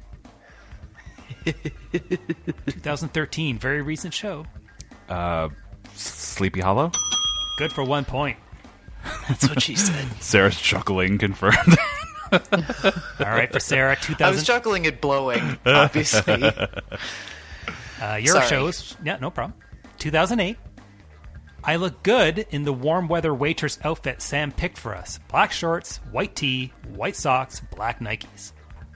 twenty thirteen, very recent show. Uh, Sleepy Hollow? Good for one point. That's what she said. Sarah's chuckling confirmed. All right, for Sarah, two thousand. I was chuckling at blowing, obviously. Uh, your Sorry. shows, yeah, no problem. two thousand eight. I look good in the warm weather waitress outfit Sam picked for us. Black shorts, white tee, white socks, black Nikes.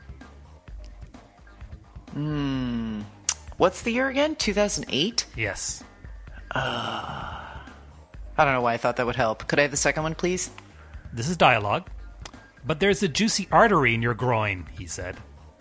Hmm. What's the year again? two thousand eight? Yes. Uh, I don't know why I thought that would help. Could I have the second one, please? This is dialogue. But there's a juicy artery in your groin, he said.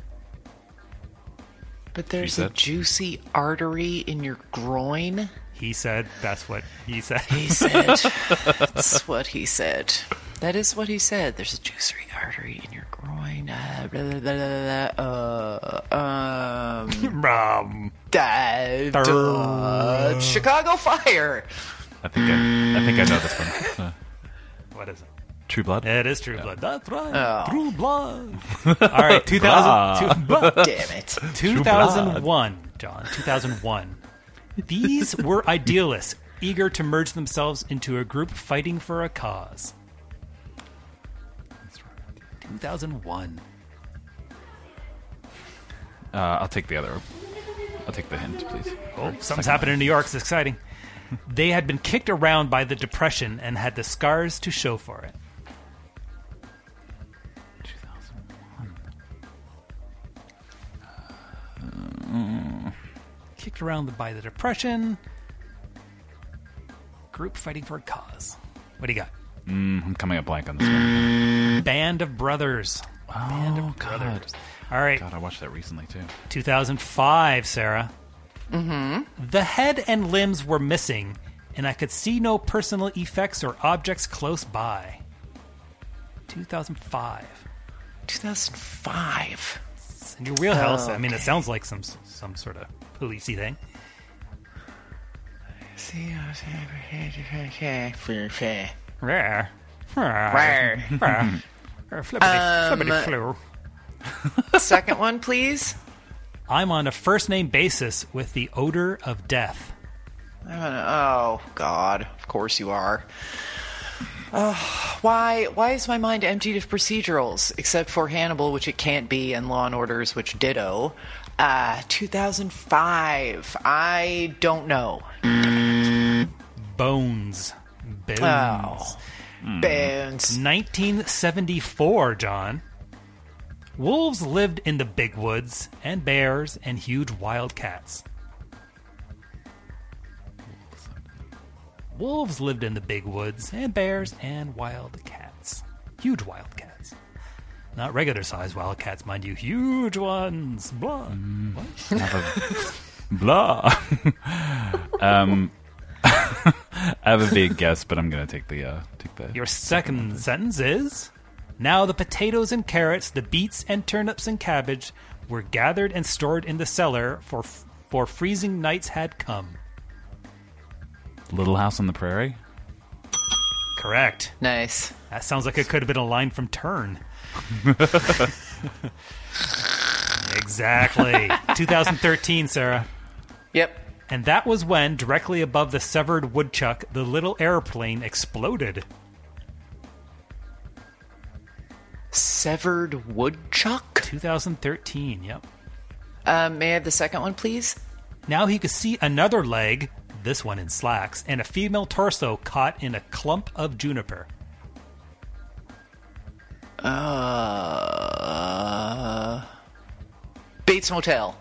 But there's She a said. juicy artery in your groin? He said, that's what he said. He said. That's what he said. That is what he said. There's a juicy artery in your groin. Uh, blah, blah, blah, blah, blah. Uh, um, um, Uh, duh, Chicago Fire. I think I, I think I know this one. Uh, What is it? True Blood? It is True Yeah. Blood. That's right. Oh. True Blood. All right, two thousand. Blah. two, Damn it. two thousand one, John. two thousand one. These were idealists, eager to merge themselves into a group fighting for a cause. two thousand one. Uh, I'll take the other. I'll take the hint, please. Oh, Or something's second happening one. in New York. It's exciting. They had been kicked around by the Depression and had the scars to show for it. two thousand one. Uh, Kicked around by the Depression. Group fighting for a cause. What do you got? mm, I'm coming up blank on this one. Band of Brothers. Band Oh, of God. Brothers. All right. God, I watched that recently, too. two thousand five, Sarah. Mm-hmm. The head and limbs were missing, and I could see no personal effects or objects close by. two thousand five. two thousand five. It's in your wheelhouse. Oh, I mean, it okay. sounds like some some sort of policey thing. Rare. Rare. Flippity, Um, flippity flu. Second one, please. I'm on a first name basis with the odor of death. Oh, God. Of course you are. Oh, why why is my mind emptied of procedurals, except for Hannibal, which it can't be, and Law and Orders, which ditto? Uh, two thousand five. I don't know. Bones. Bones. Oh. Bones. nineteen seventy-four, John. Wolves lived in the big woods, and bears and huge wildcats. Wolves lived in the big woods, and bears and wildcats. Huge wildcats. Not regular sized wildcats, mind you. Huge ones. Blah. What? Blah. um, I have a big guess, but I'm gonna take the uh, take the. Your second sentence is: now the potatoes and carrots, the beets and turnips and cabbage were gathered and stored in the cellar, for for freezing nights had come. Little House on the Prairie. Correct. Nice. That sounds like it could have been a line from Turn. Exactly. twenty thirteen, Sarah. Yep. And that was when, directly above the severed woodchuck, the little airplane exploded. Severed woodchuck? twenty thirteen, yep. Um, may I have the second one, please? Now he could see another leg, this one in slacks, and a female torso caught in a clump of juniper. Uh, Bates Motel.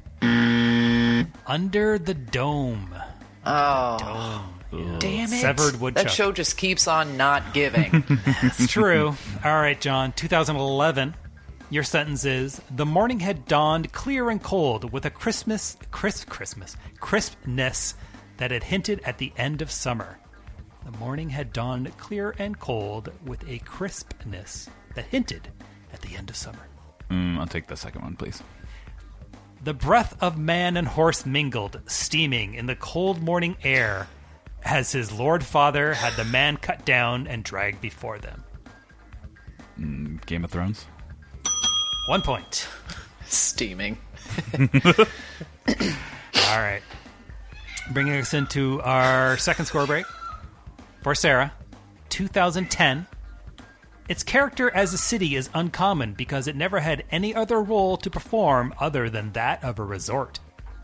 Under the Dome. Oh. Dome. Damn it. Severed woodchuck. That show just keeps on not giving. It's true. All right, John. twenty eleven. Your sentence is: the morning had dawned clear and cold, with a Christmas, crisp, Christmas, crispness that had hinted at the end of summer. The morning had dawned clear and cold, with a crispness that hinted at the end of summer. Mm, I'll take the second one, please. The breath of man and horse mingled, steaming in the cold morning air, as his lord father had the man cut down and dragged before them. Mm, Game of Thrones. One point. Steaming. All right. Bringing us into our second score break. For Sarah, two thousand ten. Its character as a city is uncommon because it never had any other role to perform other than that of a resort.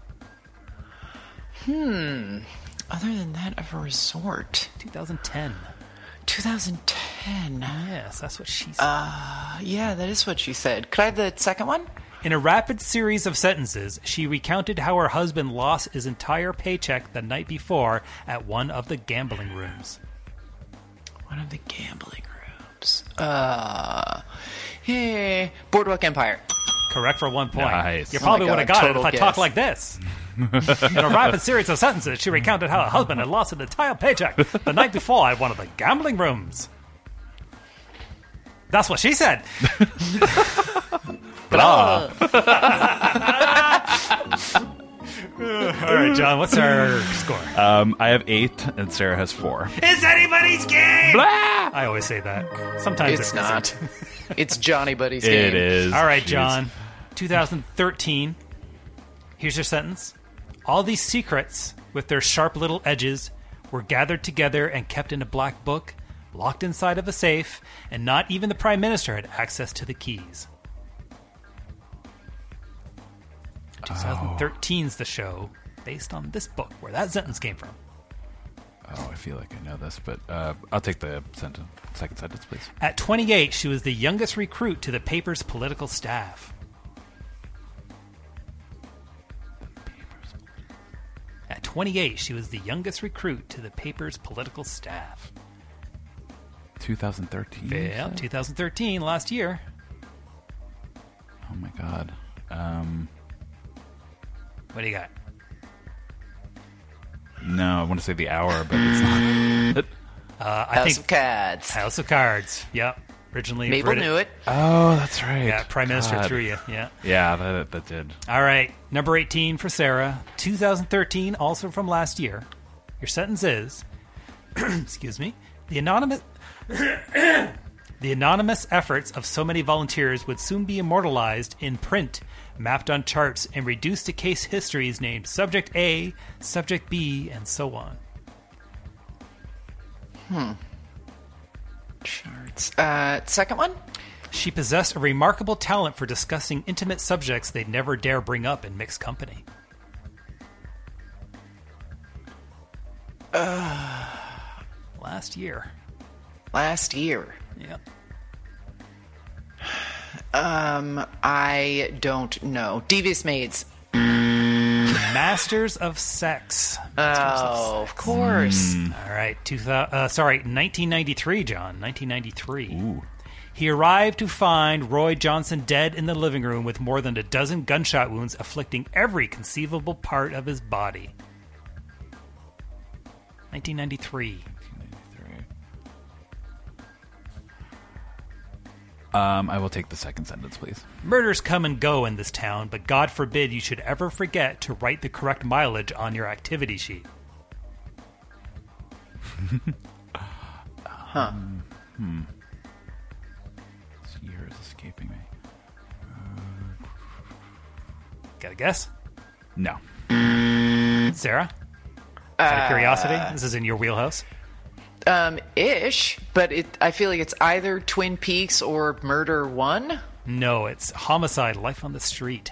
Hmm. Other than that of a resort. twenty ten. twenty ten. Yes, that's what she said. Uh, yeah, that is what she said. Could I have the second one? In a rapid series of sentences, she recounted how her husband lost his entire paycheck the night before at one of the gambling rooms. One of the gambling rooms. Uh, hey, Boardwalk Empire. Correct for one point. Nice. You Oh probably my would have God, got it if total I guess. talked like this. In a rapid series of sentences, she recounted how her husband had lost an entire paycheck the night before at one of the gambling rooms. That's what she said. Blah. All right, John, what's our score? Um, I have eight, and Sarah has four. It's anybody's game! Blah! I always say that. Sometimes It's it not. isn't. It's Johnny Buddy's It game. is. All right, Jeez. John. twenty thirteen. Here's your sentence. All these secrets, with their sharp little edges, were gathered together and kept in a black book, locked inside of a safe, and not even the Prime Minister had access to the keys. twenty thirteen's the show, based on this book, where that sentence came from. Oh, I feel like I know this, but uh, I'll take the sentence, second sentence, please. At twenty-eight, she was the youngest recruit to the paper's political staff. At twenty-eight, she was the youngest recruit to the paper's political staff. twenty thirteen? Yeah, twenty thirteen, last year. Oh, my God. Um, What do you got? no, I want to say the hour, but it's not. Uh, I House think of Cards. House of Cards. Yep. Originally, Mabel Brit- knew it. Oh, that's right. Yeah, Prime Minister God. threw you. Yeah. Yeah, that, that did. All right, number eighteen for Sarah. twenty thirteen, also from last year. Your sentence is, excuse me, the anonymous, the anonymous efforts of so many volunteers would soon be immortalized in print, mapped on charts, and reduced to case histories named Subject A, Subject B, and so on. Hmm. Charts. Uh, second one? She possessed a remarkable talent for discussing intimate subjects they'd never dare bring up in mixed company. Uh, Last year. last year. Yep. Um, I don't know. Devious Maids. Masters of Sex. Oh, of course. All right, two thousand, uh, sorry, nineteen ninety-three, John, nineteen ninety-three. Ooh. He arrived to find Roy Johnson dead in the living room with more than a dozen gunshot wounds afflicting every conceivable part of his body. nineteen ninety-three. Um, I will take the second sentence, please. Murders come and go in this town, but God forbid you should ever forget to write the correct mileage on your activity sheet. Huh. Um, hmm. This year is escaping me. Uh, Got a guess? No. Sarah? Out of Uh, curiosity? This is in your wheelhouse? Um, ish, but it. I feel like it's either Twin Peaks or Murder One. No, it's Homicide, Life on the Street.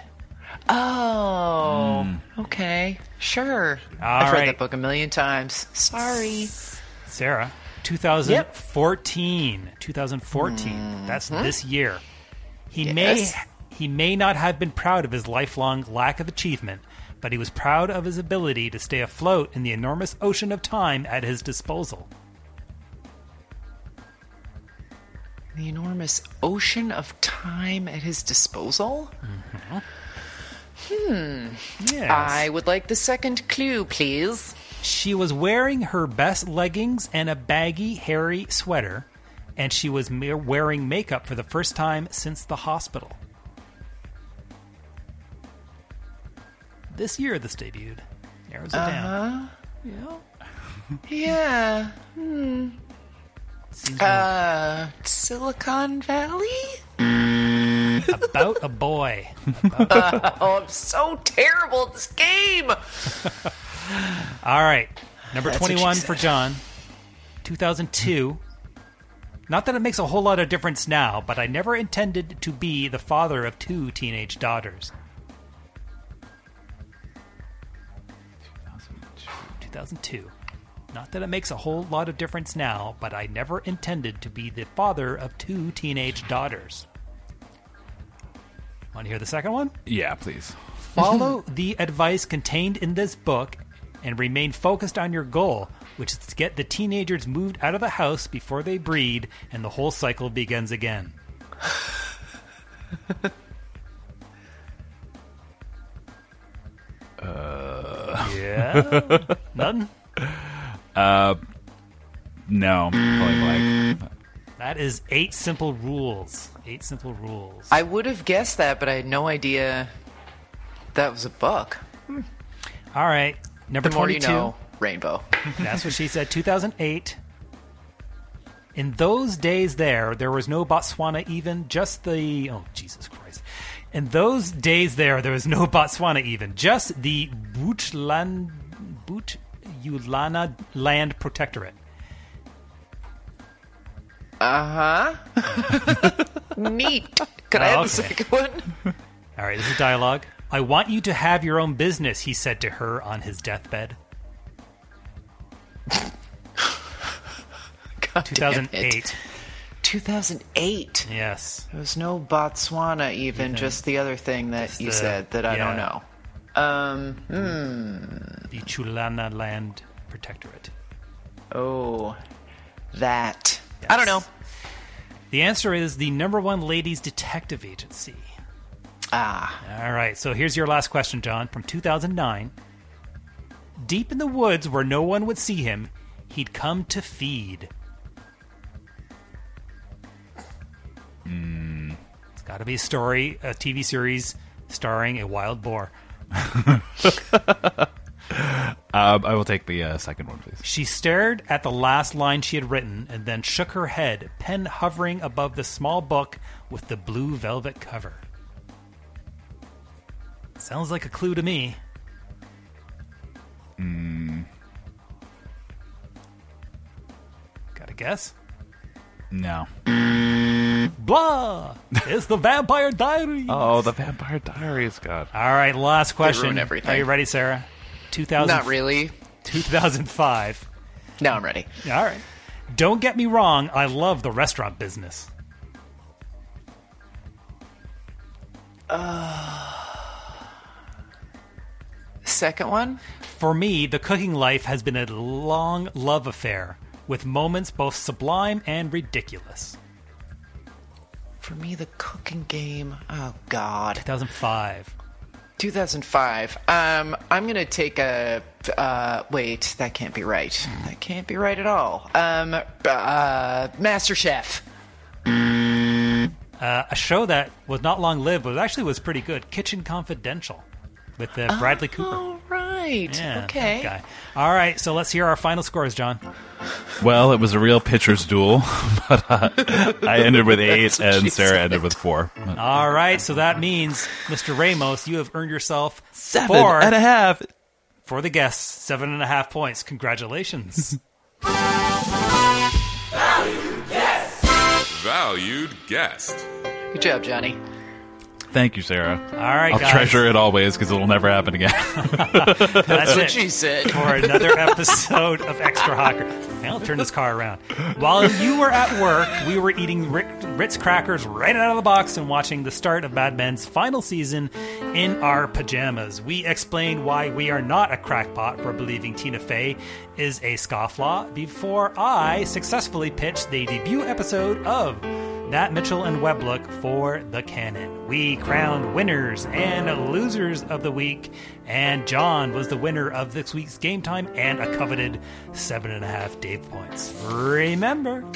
Oh, okay, sure. All I've read right. that book a million times. Sorry. Sarah, twenty fourteen. twenty fourteen. That's this year. He Yes. may he may not have been proud of his lifelong lack of achievement, but he was proud of his ability to stay afloat in the enormous ocean of time at his disposal. The enormous ocean of time at his disposal? Mm-hmm. Hmm. Yes. I would like the second clue, please. She was wearing her best leggings and a baggy, hairy sweater, and she was ma- wearing makeup for the first time since the hospital. This year, this debuted. Narrows it down. Uh-huh. Yeah. Yeah. Hmm. Uh, Silicon Valley? About a boy. Uh, oh, I'm so terrible at this game. All right. Number That's what she twenty-one said. for John. two thousand two. Not that it makes a whole lot of difference now, but I never intended to be the father of two teenage daughters. two thousand two. Not that it makes a whole lot of difference now, but I never intended to be the father of two teenage daughters. Want to hear the second one? Yeah, please. Follow the advice contained in this book and remain focused on your goal, which is to get the teenagers moved out of the house before they breed and the whole cycle begins again. Uh, Yeah? None? Uh, no. Probably blank. That is Eight Simple Rules. Eight Simple Rules. I would have guessed that, but I had no idea that was a book. All right. Number the more twenty-two. you know, Rainbow. That's what she said. two thousand eight. In those days there, there was no Botswana even, just the... Oh, Jesus Christ. In those days there, there was no Botswana even, just the Bootland, Bootulana Land Protectorate. Uh-huh. Neat. Could I Oh, have okay. the second one? All right, this is dialogue. I want you to have your own business, he said to her on his deathbed. God two thousand eight. two thousand eight. Yes. There was no Botswana even, Even. just the other thing that Just you the- said that I don't yeah. know. Um, hmm. The Chulana Land Protectorate. Oh, that. I don't know. The answer is the number one ladies detective agency. Ah. All right, so here's your last question, John, from two thousand nine. Deep in the woods where no one would see him, he'd come to feed. Mm. It's got to be a story, a T V series starring a wild boar. Um, I will take the uh, second one, please. She stared at the last line she had written and then shook her head, pen hovering above the small book with the blue velvet cover. Sounds like a clue to me. Mm. Got a guess? No. Blah! It's the Vampire Diaries. Oh, the Vampire Diaries, God. All right, last question. ruin everything. Are you ready, Sarah? two thousand Not really. two thousand five. Now I'm ready. All right. Don't get me wrong, I love the restaurant business. Uh, second one? For me, the cooking life has been a long love affair, with moments both sublime and ridiculous. For me, the cooking game. Oh, God. two thousand five. two thousand five. Um, I'm going to take a. Uh, wait, that can't be right. That can't be right at all. Um, uh, MasterChef. Uh, a show that was not long lived, but actually was pretty good. Kitchen Confidential with uh, Bradley Cooper. Oh, right. Yeah, okay. that guy. All right, so let's hear our final scores, John. Well, it was a real pitcher's duel, but uh, I ended with eight, That's what and she Sarah said. ended with four. All right, so that means, Mister Ramos, you have earned yourself Seven four and a half. For the guests, seven and a half points. Congratulations. Valued guest. Good job, Johnny. Thank you, Sarah. All right, I'll guys. treasure it always because it'll never happen again. That's, what it she said. for another episode of Extra Hawker. I'll turn this car around. While you were at work, we were eating Ritz crackers right out of the box and watching the start of Mad Men's final season in our pajamas. We explained why we are not a crackpot for believing Tina Fey is a scofflaw before I successfully pitched the debut episode of That Mitchell and Webb look for the canon. We crowned winners and losers of the week, and John was the winner of this week's Game Time and a coveted seven and a half Dave points. Remember,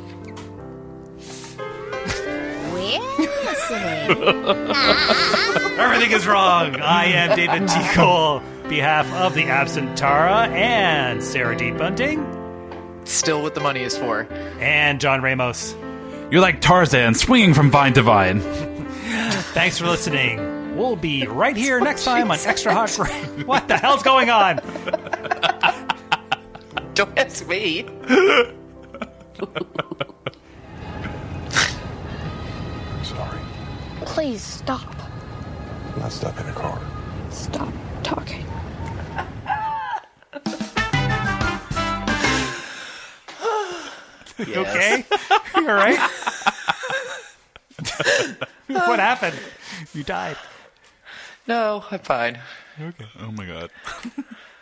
We're listening. everything is wrong. I am David T. Cole, behalf of the absent Tara and Sarah D. Bunting Still what the money is for. and John Ramos. You're like Tarzan swinging from vine to vine. Thanks for listening. We'll be right here next time on Extra Hot Brain. What the hell's going on? Don't ask me. Sorry. Please stop. I'm not stuck in a car. Stop talking. You okay? You all right? What happened? You died. No, I'm fine. Okay. Oh my god.